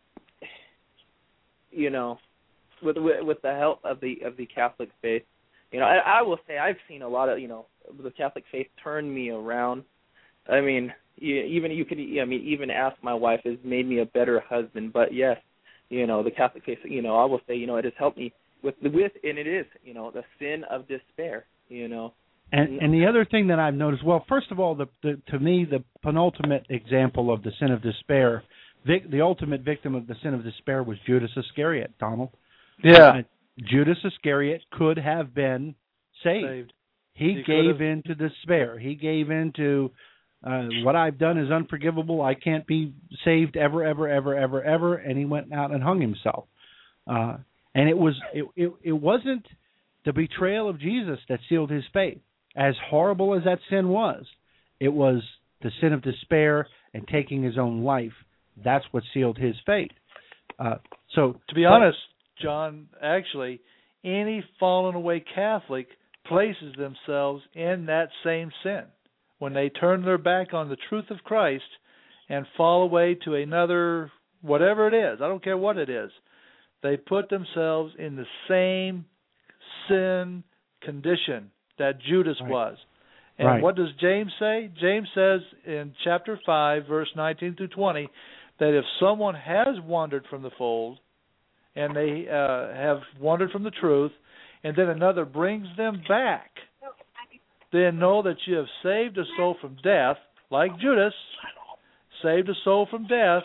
Speaker 9: you know, with with, with the help of the of the Catholic faith, you know, I, I will say I've seen a lot of, you know, the Catholic faith turn me around. I mean, you, even you could, I mean, even ask my wife has made me a better husband. But yes, you know, the Catholic faith, you know, I will say, you know, it has helped me with with, and it is, you know, the sin of despair, you know.
Speaker 4: And and the other thing that I've noticed, well, first of all, the, the to me the penultimate example of the sin of despair, vic, the ultimate victim of the sin of despair was Judas Iscariot. Donald.
Speaker 5: Yeah.
Speaker 4: Uh, Judas Iscariot could have been saved.
Speaker 5: Saved.
Speaker 4: He,
Speaker 5: He
Speaker 4: gave
Speaker 5: could've.
Speaker 4: in to despair. He gave in to uh, what I've done is unforgivable. I can't be saved ever, ever, ever, ever, ever. And he went out and hung himself. Uh, and it was it, it it wasn't the betrayal of Jesus that sealed his faith. As horrible as that sin was, it was the sin of despair and taking his own life. That's what sealed his fate. Uh, so,
Speaker 5: To be honest, John, actually, any fallen away Catholic places themselves in that same sin. When they turn their back on the truth of Christ and fall away to another, whatever it is, I don't care what it is, they put themselves in the same sin condition that Judas
Speaker 4: Right.
Speaker 5: was. And
Speaker 4: Right.
Speaker 5: what does James say? James says in chapter five, verse nineteen through twenty, that if someone has wandered from the fold and they uh, have wandered from the truth, and then another brings them back, then know that you have saved a soul from death, like Judas, saved a soul from death,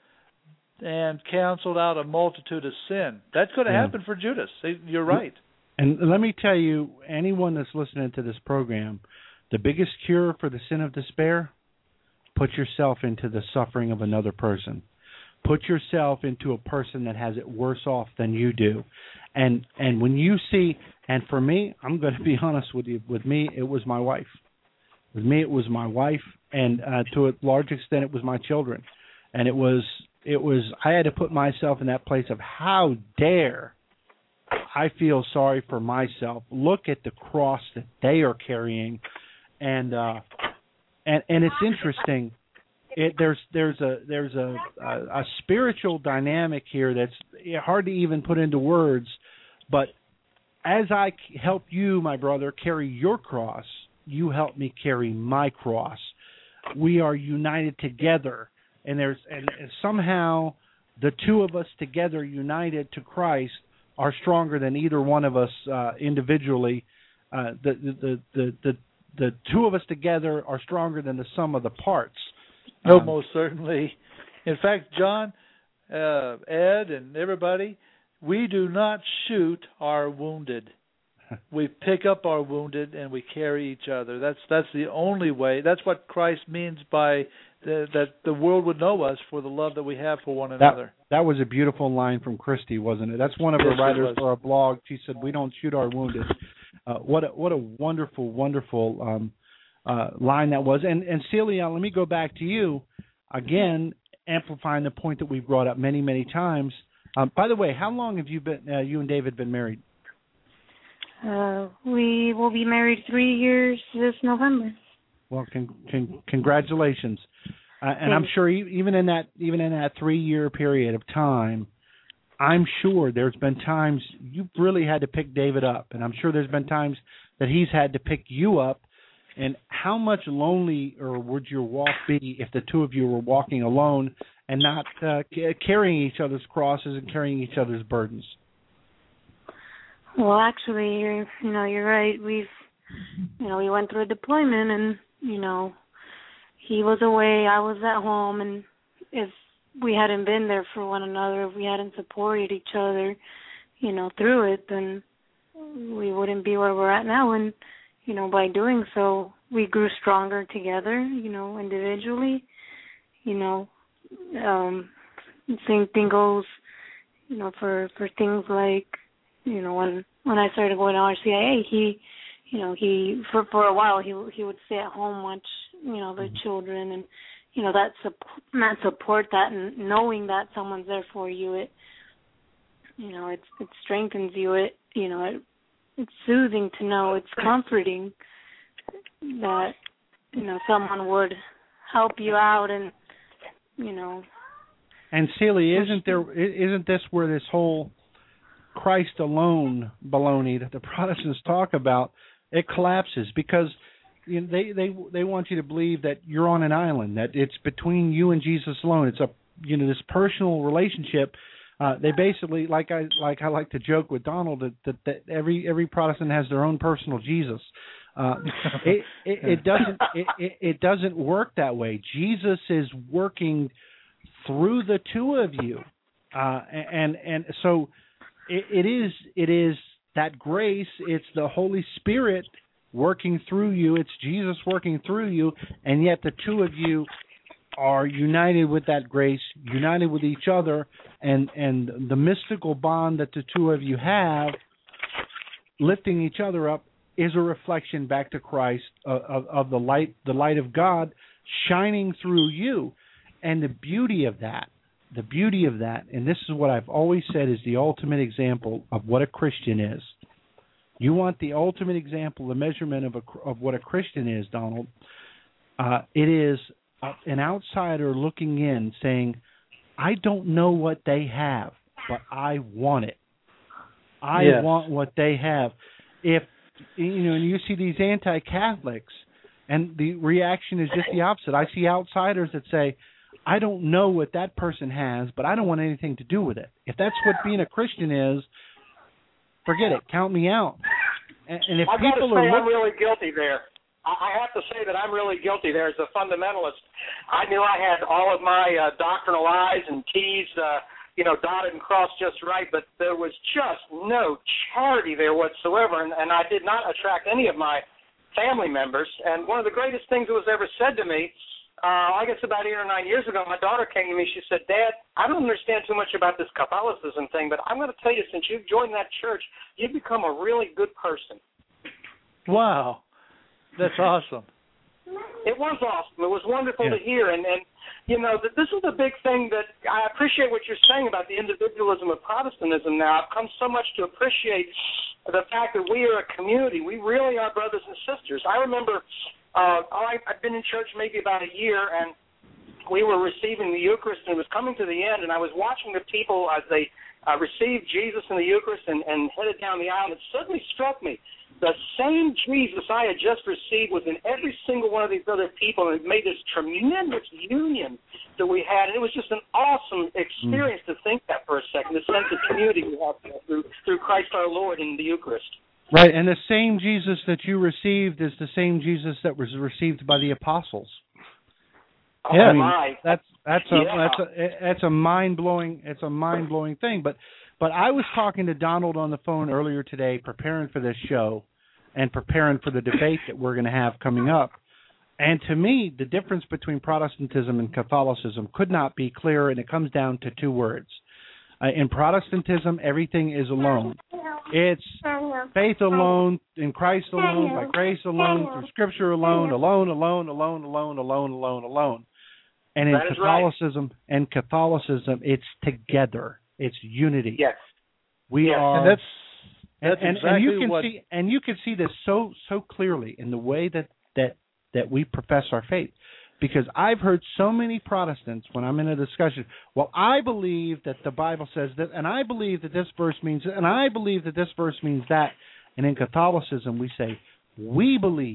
Speaker 5: and canceled out a multitude of sin. That's going to
Speaker 4: Yeah.
Speaker 5: happen for Judas. You're right.
Speaker 4: And let me tell you, anyone that's listening to this program, the biggest cure for the sin of despair, put yourself into the suffering of another person. Put yourself into a person that has it worse off than you do. And and when you see, and for me, I'm going to be honest with you, with me, it was my wife. With me, it was my wife, and uh, to a large extent, it was my children. And it was, it was, I had to put myself in that place of how dare I feel sorry for myself. Look at the cross that they are carrying, and uh, and and it's interesting. It, there's there's a there's a, a a spiritual dynamic here that's hard to even put into words. But as I help you, my brother, carry your cross, you help me carry my cross. We are united together, and there's and somehow the two of us together, united to Christ, are stronger than either one of us uh, individually. Uh, the, the, the the the two of us together are stronger than the sum of the parts.
Speaker 5: No,
Speaker 4: Um,
Speaker 5: most certainly. In fact, John, uh, Ed, and everybody, we do not shoot our wounded. We pick up our wounded and we carry each other. That's that's the only way. That's what Christ means by the, that the world would know us for the love that we have for one another.
Speaker 4: That, that was a beautiful line from Christy, wasn't it? That's one of her
Speaker 5: Yes, it
Speaker 4: writers
Speaker 5: was.
Speaker 4: for our blog. She said, "We don't shoot our wounded." Uh, what a, what a wonderful, wonderful um, uh, line that was. And and Celia, let me go back to you again, amplifying the point that we've brought up many, many times. Um, by the way, how long have you been? Uh, you and David been married?
Speaker 8: Uh, we will be married three years this November.
Speaker 4: Well, con- con- congratulations. Uh, and I'm sure e- even in that even in that three-year period of time, I'm sure there's been times you've really had to pick David up, and I'm sure there's been times that he's had to pick you up. And how much lonely or would your walk be if the two of you were walking alone and not uh, carrying each other's crosses and carrying each other's burdens?
Speaker 8: Well, actually, you're, you know, you're right. We've, you know, we went through a deployment, and you know, he was away, I was at home, and if we hadn't been there for one another, if we hadn't supported each other, you know, through it, then we wouldn't be where we're at now. And you know, by doing so, we grew stronger together, you know, individually. You know, um, same thing goes, you know, for, for things like, you know, when when I started going to R C I A, he, you know, he, for, for a while, he he would stay at home, watch, you know, the children, and, you know, that, support, that support, that and knowing that someone's there for you, it, you know, it, it strengthens you, it, you know, it, it's soothing to know, it's comforting that, you know, someone would help you out and, you know.
Speaker 4: And Celia, isn't there, isn't this where this whole Christ alone baloney that the Protestants talk about, it collapses? Because you know, they, they they want you to believe that you're on an island, that it's between you and Jesus alone. It's a, you know, this personal relationship. Uh, they basically, like I like I like to joke with Donald, that, that, that every every Protestant has their own personal Jesus. Uh, it, it, it doesn't it, it, it doesn't work that way. Jesus is working through the two of you, uh, and and so it, it is it is that grace. It's the Holy Spirit working through you. It's Jesus working through you, and yet the two of you are united with that grace, united with each other, and, and the mystical bond that the two of you have, lifting each other up, is a reflection back to Christ of, of, of the light, the light of God shining through you. And the beauty of that, the beauty of that, and this is what I've always said is the ultimate example of what a Christian is. You want the ultimate example, the measurement of a, of what a Christian is, Donald. Uh, it is an outsider looking in saying, I don't know what they have, but I want it. I yes. want what they have. If, you know, and you see these anti-Catholics, and the reaction is just the opposite. I see outsiders that say, I don't know what that person has, but I don't want anything to do with it. If that's what being a Christian is, forget it. Count me out. And, and if
Speaker 7: I've
Speaker 4: people
Speaker 7: got to say
Speaker 4: are
Speaker 7: I'm really guilty there. I have to say that I'm really guilty there as a fundamentalist. I knew I had all of my uh, doctrinal I's and T's, uh, you know, dotted and crossed just right, but there was just no charity there whatsoever, and, and I did not attract any of my family members. And one of the greatest things that was ever said to me, uh, I guess about eight or nine years ago, my daughter came to me. She said, Dad, I don't understand too much about this Catholicism thing, but I'm going to tell you, since you've joined that church, you've become a really good person.
Speaker 5: Wow. That's awesome.
Speaker 7: It was awesome. It was wonderful
Speaker 5: yeah.
Speaker 7: to hear. And, and, you know, that this is the big thing that I appreciate what you're saying about the individualism of Protestantism now. I've come so much to appreciate the fact that we are a community. We really are brothers and sisters. I remember uh, I, I've been in church maybe about a year, and we were receiving the Eucharist, and it was coming to the end, and I was watching the people as they uh, received Jesus in the Eucharist and, and headed down the aisle, and it suddenly struck me. The same Jesus I had just received was in every single one of these other people, and it made this tremendous union that we had. And it was just an awesome experience mm. to think that for a second, the sense of community we have through, through Christ our Lord in the Eucharist.
Speaker 4: Right, and the same Jesus that you received is the same Jesus that was received by the apostles.
Speaker 7: Oh,
Speaker 4: yeah, I mean,
Speaker 7: my.
Speaker 4: that's that's a
Speaker 7: yeah.
Speaker 4: that's a that's a mind blowing it's a mind blowing thing. But but I was talking to Donald on the phone earlier today, preparing for this show, and preparing for the debate that we're going to have coming up. And to me, the difference between Protestantism and Catholicism could not be clearer, and it comes down to two words. Uh, in Protestantism, everything is alone. It's faith alone, in Christ alone, by grace alone, through Scripture alone, alone, alone, alone, alone, alone, alone, alone. And in Catholicism
Speaker 7: right.
Speaker 4: and Catholicism, it's together. It's unity.
Speaker 7: Yes.
Speaker 4: We
Speaker 7: yes.
Speaker 4: are.
Speaker 5: And that's that's
Speaker 4: and,
Speaker 5: exactly
Speaker 4: and you can
Speaker 5: what.
Speaker 4: See, and you can see this so so clearly in the way that that that we profess our faith. Because I've heard so many Protestants, when I'm in a discussion, well, I believe that the Bible says that, and I believe that this verse means, and I believe that this verse means that. And in Catholicism, we say, we believe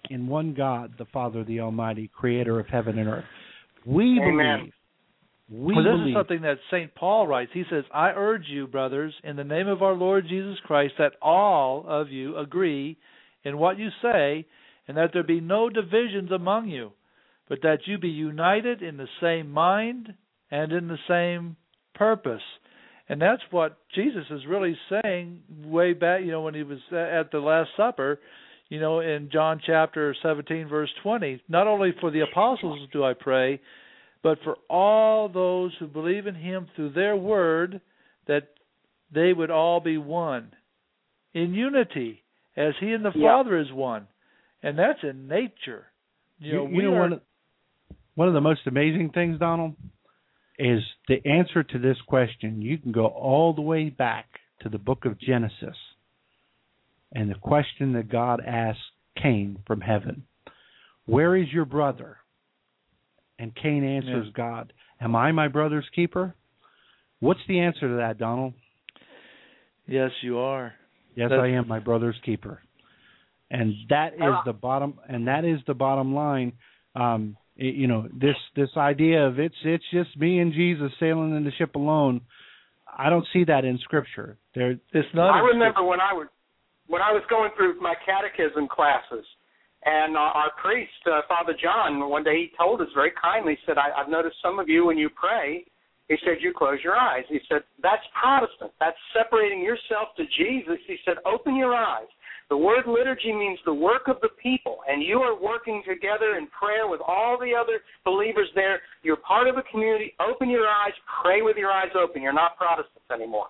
Speaker 4: in one God, the Father, the Almighty, creator of heaven and earth. We
Speaker 7: Amen.
Speaker 4: believe. We
Speaker 5: well, this
Speaker 4: believe.
Speaker 5: is something that Saint Paul writes. He says, I urge you, brothers, in the name of our Lord Jesus Christ, that all of you agree in what you say, and that there be no divisions among you, but that you be united in the same mind and in the same purpose. And that's what Jesus is really saying way back, you know, when he was at the Last Supper, you know, in John chapter seventeen, verse twenty. Not only for the apostles do I pray, but for all those who believe in him through their word, that they would all be one, in unity, as he and the
Speaker 7: yeah.
Speaker 5: Father is one. And that's in nature. You know,
Speaker 4: you, you
Speaker 5: we
Speaker 4: know
Speaker 5: are,
Speaker 4: one, of, one of the most amazing things, Donald, is the answer to this question. You can go all the way back to the book of Genesis, and the question that God asked Cain from heaven, where is your brother? And Cain answers
Speaker 5: yeah.
Speaker 4: God, am I my brother's keeper? What's the answer to that, Donald?
Speaker 5: Yes, you are.
Speaker 4: Yes,
Speaker 5: That's,
Speaker 4: I am my brother's keeper. And that is the bottom. And that is the bottom line. Um, it, you know, this this idea of it's it's just me and Jesus sailing in the ship alone. I don't see that in Scripture. There,
Speaker 5: it's not.
Speaker 7: I remember when I was when I was going through my catechism classes, and uh, our priest, uh, Father John, one day he told us very kindly, he said, I, I've noticed some of you when you pray, he said, you close your eyes. He said, that's Protestant. That's separating yourself to Jesus. He said, open your eyes. The word liturgy means the work of the people, and you are working together in prayer with all the other believers there. You're part of a community. Open your eyes. Pray with your eyes open. You're not Protestants anymore.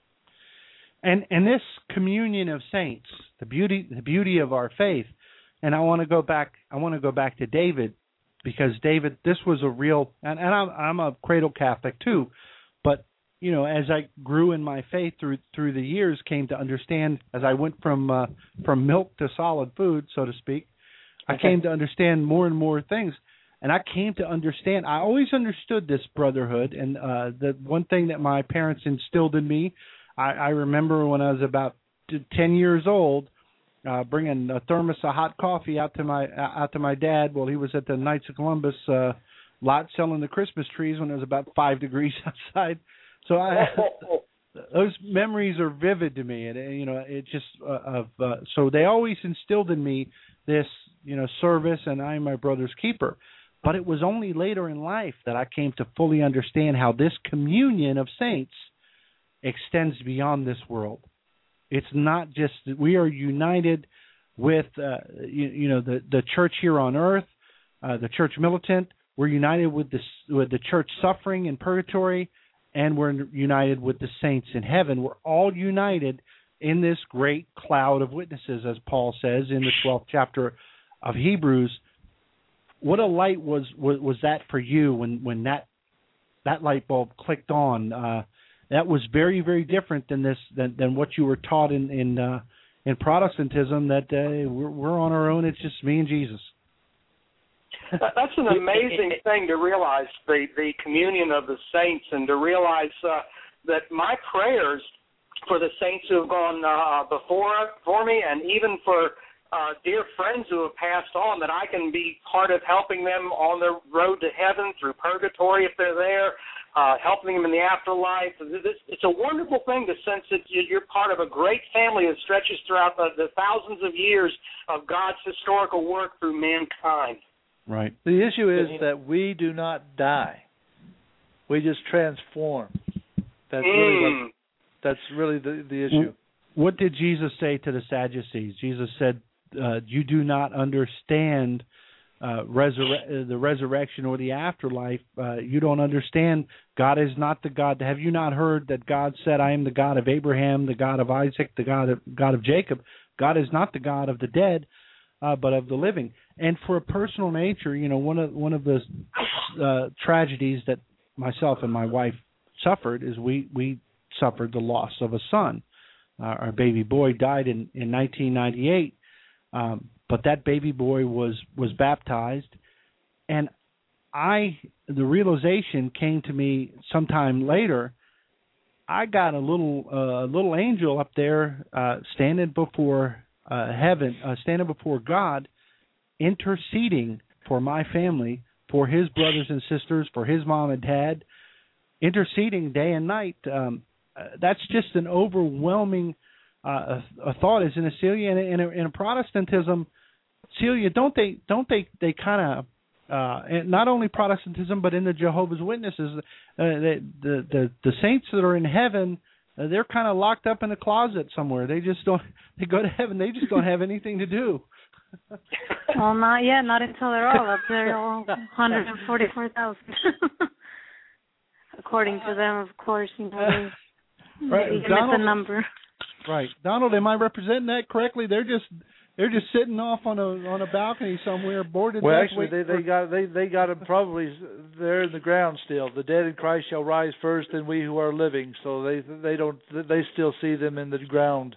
Speaker 4: And and this communion of saints, the beauty the beauty of our faith, and I want to go back. I want to go back to David, because David, this was a real, and, and I'm I'm a cradle Catholic too, but you know, as I grew in my faith through through the years, came to understand, as I went from uh, from milk to solid food, so to speak, I
Speaker 7: Okay.
Speaker 4: came to understand more and more things, and I came to understand. I always understood this brotherhood, and uh, the one thing that my parents instilled in me, I, I remember when I was about ten years old, uh, bringing a thermos of hot coffee out to my out to my dad while he was at the Knights of Columbus uh, lot selling the Christmas trees when it was about five degrees outside. So I, those memories are vivid to me, and you know, it just uh, of uh, so they always instilled in me this, you know, service, and I am my brother's keeper. But it was only later in life that I came to fully understand how this communion of saints extends beyond this world. It's not just that we are united with, uh, you, you know, the the church here on earth, uh, the church militant. We're united with this with the church suffering in purgatory. And we're united with the saints in heaven. We're all united in this great cloud of witnesses, as Paul says in the twelfth chapter of Hebrews. What a light was was, was that for you when, when that that light bulb clicked on? Uh, that was very, very different than this than, than what you were taught in in, uh, in Protestantism. That uh, we're, we're on our own. It's just me and Jesus.
Speaker 7: That's an amazing thing to realize, the, the communion of the saints, and to realize uh, that my prayers for the saints who have gone uh, before for me, and even for uh, dear friends who have passed on, that I can be part of helping them on their road to heaven through purgatory if they're there, uh, helping them in the afterlife. It's a wonderful thing to sense that you're part of a great family that stretches throughout the, the thousands of years of God's historical work through mankind.
Speaker 4: Right.
Speaker 5: The issue is that we do not die; we just transform. That's
Speaker 7: mm.
Speaker 5: really what, that's really the the issue.
Speaker 4: What did Jesus say to the Sadducees? Jesus said, uh, "You do not understand uh, resurre- the resurrection or the afterlife. Uh, you don't understand. God is not the God. Have you not heard that God said, 'I am the God of Abraham, the God of Isaac, the God of God of Jacob'? God is not the God of the dead, uh, but of the living." And for a personal nature, you know, one of one of the uh, tragedies that myself and my wife suffered is we, we suffered the loss of a son. Uh, our baby boy died in, in nineteen ninety-eight, um, but that baby boy was, was baptized, and I the realization came to me sometime later. I got a little uh, little angel up there uh, standing before uh, heaven, uh, standing before God. interceding for my family, for his brothers and sisters, for his mom and dad, interceding day and night. Um, uh, that's just an overwhelming uh, a, a thought, isn't it, Celia? In a, in, a, in a Protestantism, Celia, don't they don't they they kind of uh, and not only Protestantism, but in the Jehovah's Witnesses, uh, the, the the the saints that are in heaven, uh, they're kind of locked up in a closet somewhere. They just don't. They go to heaven. They just don't have anything to do.
Speaker 8: Well, not yet. Not until they're all up there, all one hundred forty-four thousand. According to them, of course, you know, they,
Speaker 4: right.
Speaker 8: they
Speaker 4: Donald,
Speaker 8: miss a number.
Speaker 4: Right, Donald. Am I representing that correctly? They're just they're just sitting off on a on a balcony somewhere, bored to
Speaker 5: well,
Speaker 4: death.
Speaker 5: actually, they, they got they they got them probably they're in the ground still. The dead in Christ shall rise first, and we who are living. So they they don't they still see them in the ground.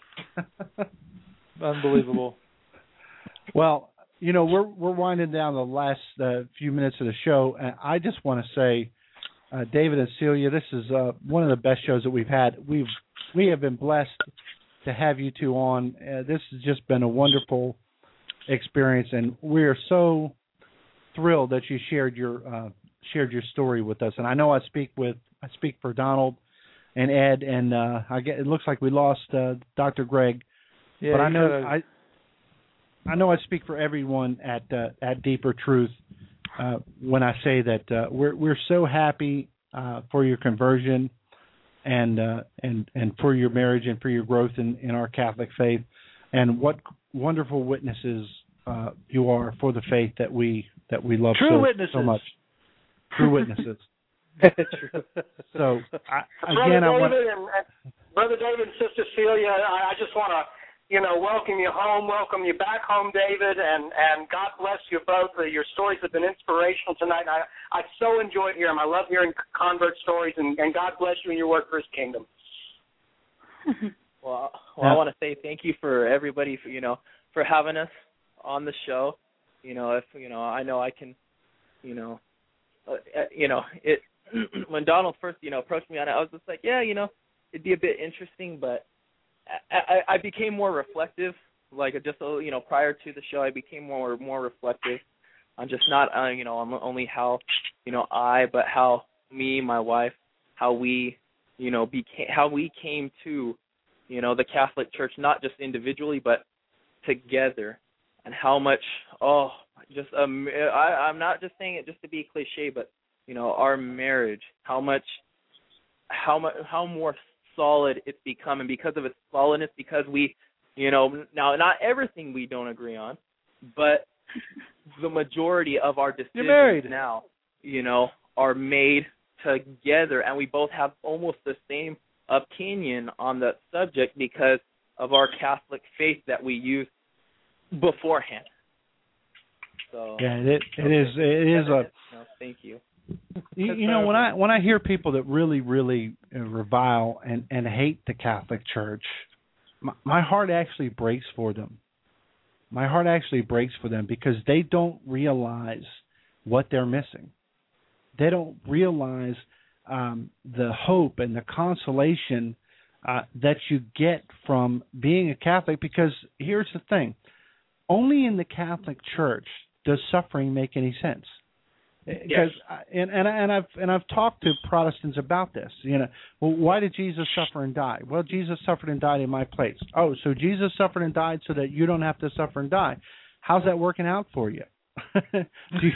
Speaker 5: Unbelievable.
Speaker 4: Well, you know, we're we're winding down the last uh, few minutes of the show, and I just want to say, uh, David and Celia, this is uh, one of the best shows that we've had. We've we have been blessed to have you two on. Uh, this has just been a wonderful experience, and we are so thrilled that you shared your uh, shared your story with us. And I know I speak with I speak for Donald and Ed, and uh, I get it looks like we lost uh, Doctor Greg,
Speaker 5: yeah,
Speaker 4: but I know
Speaker 5: gotta...
Speaker 4: I. I know I speak for everyone at uh, at Deeper Truth uh, when I say that uh, we're we're so happy uh, for your conversion and uh, and and for your marriage and for your growth in, in our Catholic faith, and what wonderful witnesses uh, you are for the faith that we that we love
Speaker 5: True
Speaker 4: so,
Speaker 5: witnesses.
Speaker 4: so much. True witnesses.
Speaker 9: True.
Speaker 4: So I,
Speaker 7: Brother
Speaker 4: again, I
Speaker 7: David
Speaker 4: want
Speaker 7: and, and Brother David and Sister Celia, I, I just want to. You know, welcome you home, welcome you back home, David, and, and God bless you both. Uh, your stories have been inspirational tonight. I I so enjoyed hearing them. I love hearing convert stories, and, and God bless you in your work for His kingdom.
Speaker 9: Well, well, I want to say thank you for everybody for you know for having us on the show. You know, if you know, I know I can, you know, uh, you know it. When Donald first you know approached me on it, I was just like, yeah, you know, it'd be a bit interesting, but. I, I became more reflective, like just you know prior to the show, I became more more reflective on just not uh, you know on only how you know I, but how me, my wife, how we you know became how we came to you know the Catholic Church, not just individually but together, and how much oh just um I, I'm not just saying it just to be cliche, but you know our marriage, how much how much how more solid it's become, and because of its solidness, because we, you know, now not everything we don't agree on, but the majority of our decisions now, you know, are made together, and we both have almost the same opinion on the subject because of our Catholic faith that we use beforehand. So
Speaker 4: yeah, it it is it is a.
Speaker 9: No, thank you.
Speaker 4: You, you know, when I when I hear people that really, really revile and, and hate the Catholic Church, my, my heart actually breaks for them. My heart actually breaks for them because they don't realize what they're missing. They don't realize um, the hope and the consolation uh, that you get from being a Catholic. Because here's the thing: only in the Catholic Church does suffering make any sense. Because yes. and and and I've and I've talked to Protestants about this. You know, well, why did Jesus suffer and die? Well, Jesus suffered and died in my place. Oh, so Jesus suffered and died so that you don't have to suffer and die. How's that working out for you? do, you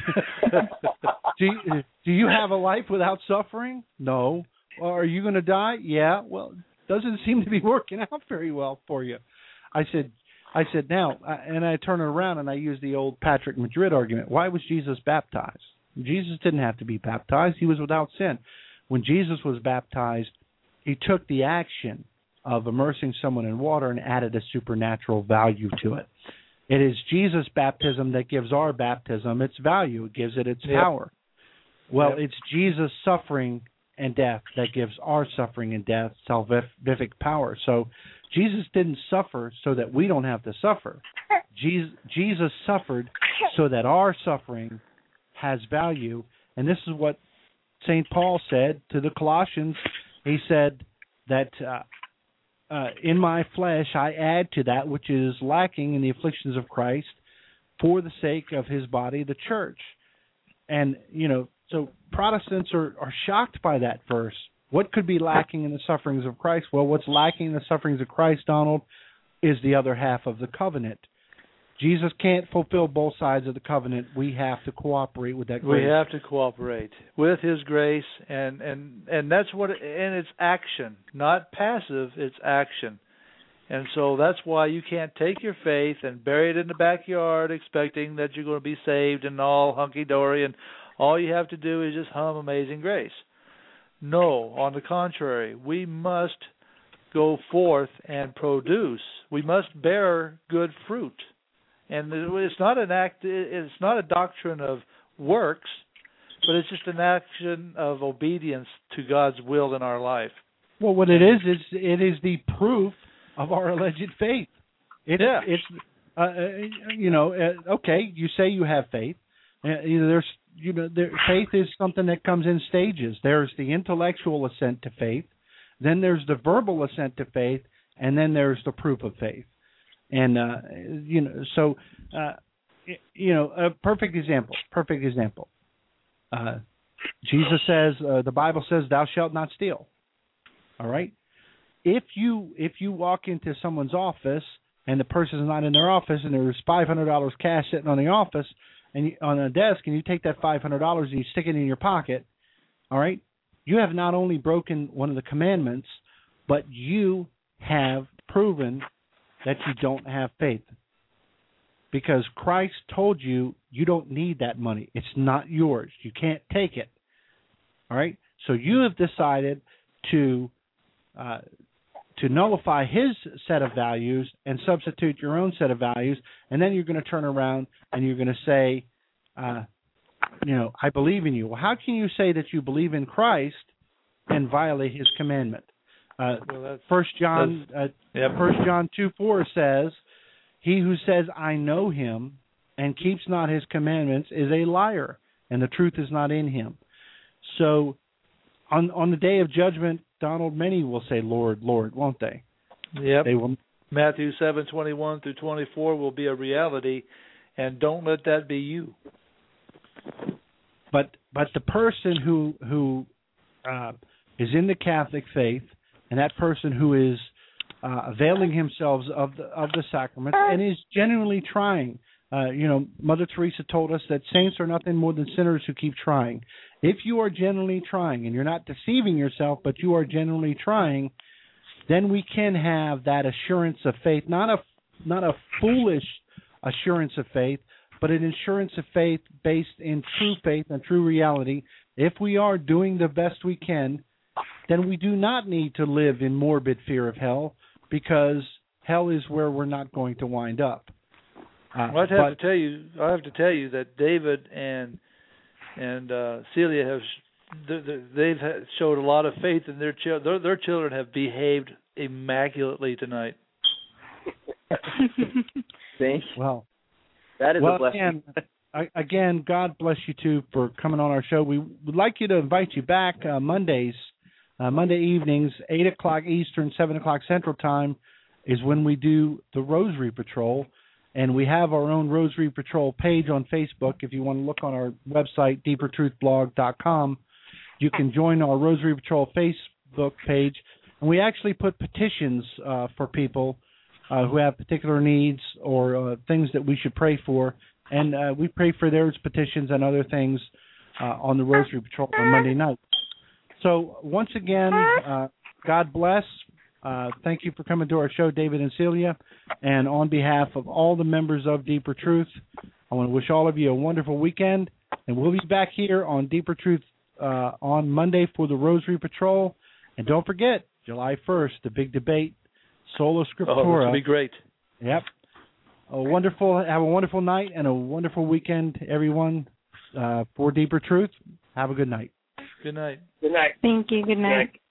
Speaker 4: do you do you have a life without suffering? No. Or are you going to die? Yeah. Well, it doesn't seem to be working out very well for you. I said. I said now, and I turn it around and I use the old Patrick Madrid argument. Why was Jesus baptized? Jesus didn't have to be baptized. He was without sin. When Jesus was baptized, he took the action of immersing someone in water and added a supernatural value to it. It is Jesus' baptism that gives our baptism its value. It gives it its
Speaker 5: yep.
Speaker 4: power. Well,
Speaker 5: yep.
Speaker 4: it's Jesus' suffering and death that gives our suffering and death salvific power. So Jesus didn't suffer so that we don't have to suffer. Jesus, Jesus suffered so that our suffering has value, and this is what Saint Paul said to the Colossians. He said that uh, uh, in my flesh I add to that which is lacking in the afflictions of Christ for the sake of his body, the church. And, you know, so Protestants are, are shocked by that verse. What could be lacking in the sufferings of Christ? Well, what's lacking in the sufferings of Christ, Donald, is the other half of the covenant. Jesus can't fulfill both sides of the covenant. We have to cooperate with that grace.
Speaker 5: We have to cooperate with his grace, and, and, and that's what, it, and it's action, not passive, it's action. And so that's why you can't take your faith and bury it in the backyard expecting that you're going to be saved and all hunky-dory, and all you have to do is just hum Amazing Grace. No, on the contrary, we must go forth and produce. We must bear good fruit. And it's not an act, it's not a doctrine of works, but it's just an action of obedience to God's will in our life.
Speaker 4: Well, what it is, is it is the proof of our alleged faith. It,
Speaker 5: yeah.
Speaker 4: It's, uh, you know, uh, okay, you say you have faith. Uh, you know, there's, you know, there, faith is something that comes in stages. There's the intellectual assent to faith, then there's the verbal assent to faith, and then there's the proof of faith. And, uh, you know, so, uh, you know, a perfect example, perfect example. Uh, Jesus says, uh, the Bible says, thou shalt not steal. All right? If you if you walk into someone's office and the person's not in their office and there's five hundred dollars cash sitting on the office and you, on a desk, and you take that five hundred dollars and you stick it in your pocket, all right, you have not only broken one of the commandments, but you have proven that you don't have faith. Because Christ told you you don't need that money. It's not yours. You can't take it. All right? So you have decided to uh, to nullify his set of values and substitute your own set of values, and then you're going to turn around and you're going to say, uh, you know, I believe in you. Well, how can you say that you believe in Christ and violate his commandment? Uh,
Speaker 5: well,
Speaker 4: First John, uh,
Speaker 5: yep.
Speaker 4: First John two four says, "He who says I know him and keeps not his commandments is a liar, and the truth is not in him." So, on on the day of judgment, Donald, many will say, "Lord, Lord," won't they?
Speaker 5: Yep.
Speaker 4: They will.
Speaker 5: Matthew seven twenty one through twenty four will be a reality, and don't let that be you.
Speaker 4: But but the person who who uh, is in the Catholic faith, and that person who is uh, availing himself of the of the sacraments and is genuinely trying. Uh, you know, Mother Teresa told us that saints are nothing more than sinners who keep trying. If you are genuinely trying, and you're not deceiving yourself, but you are genuinely trying, then we can have that assurance of faith, not a not a foolish assurance of faith, but an assurance of faith based in true faith and true reality. If we are doing the best we can, then we do not need to live in morbid fear of hell, because hell is where we're not going to wind up. Uh,
Speaker 5: well, I'd have
Speaker 4: but,
Speaker 5: to tell you, I have to tell you that David and and uh, Celia have they've showed a lot of faith in their children. Their, their children have behaved immaculately tonight.
Speaker 9: Thank you.
Speaker 4: Well,
Speaker 9: that is
Speaker 4: well,
Speaker 9: a blessing.
Speaker 4: Again, again, God bless you two for coming on our show. We would like you to invite you back uh, Mondays, uh, Monday evenings, eight o'clock Eastern, seven o'clock Central Time, is when we do the Rosary Patrol. And we have our own Rosary Patrol page on Facebook. If you want to look on our website, deeper truth blog dot com, you can join our Rosary Patrol Facebook page. And we actually put petitions uh, for people uh, who have particular needs or uh, things that we should pray for. And uh, we pray for those petitions and other things uh, on the Rosary Patrol on Monday night. So once again, uh, God bless. Uh, thank you for coming to our show, David and Celia. And on behalf of all the members of Deeper Truth, I want to wish all of you a wonderful weekend. And we'll be back here on Deeper Truth uh, on Monday for the Rosary Patrol. And don't forget, July first, the big debate, Sola Scriptura.
Speaker 5: Oh, this will be great.
Speaker 4: Yep. A wonderful, have a wonderful night and a wonderful weekend, everyone, uh, for Deeper Truth. Have a good night.
Speaker 5: Good night.
Speaker 7: Good night.
Speaker 8: Thank you. Good night.
Speaker 7: Good night.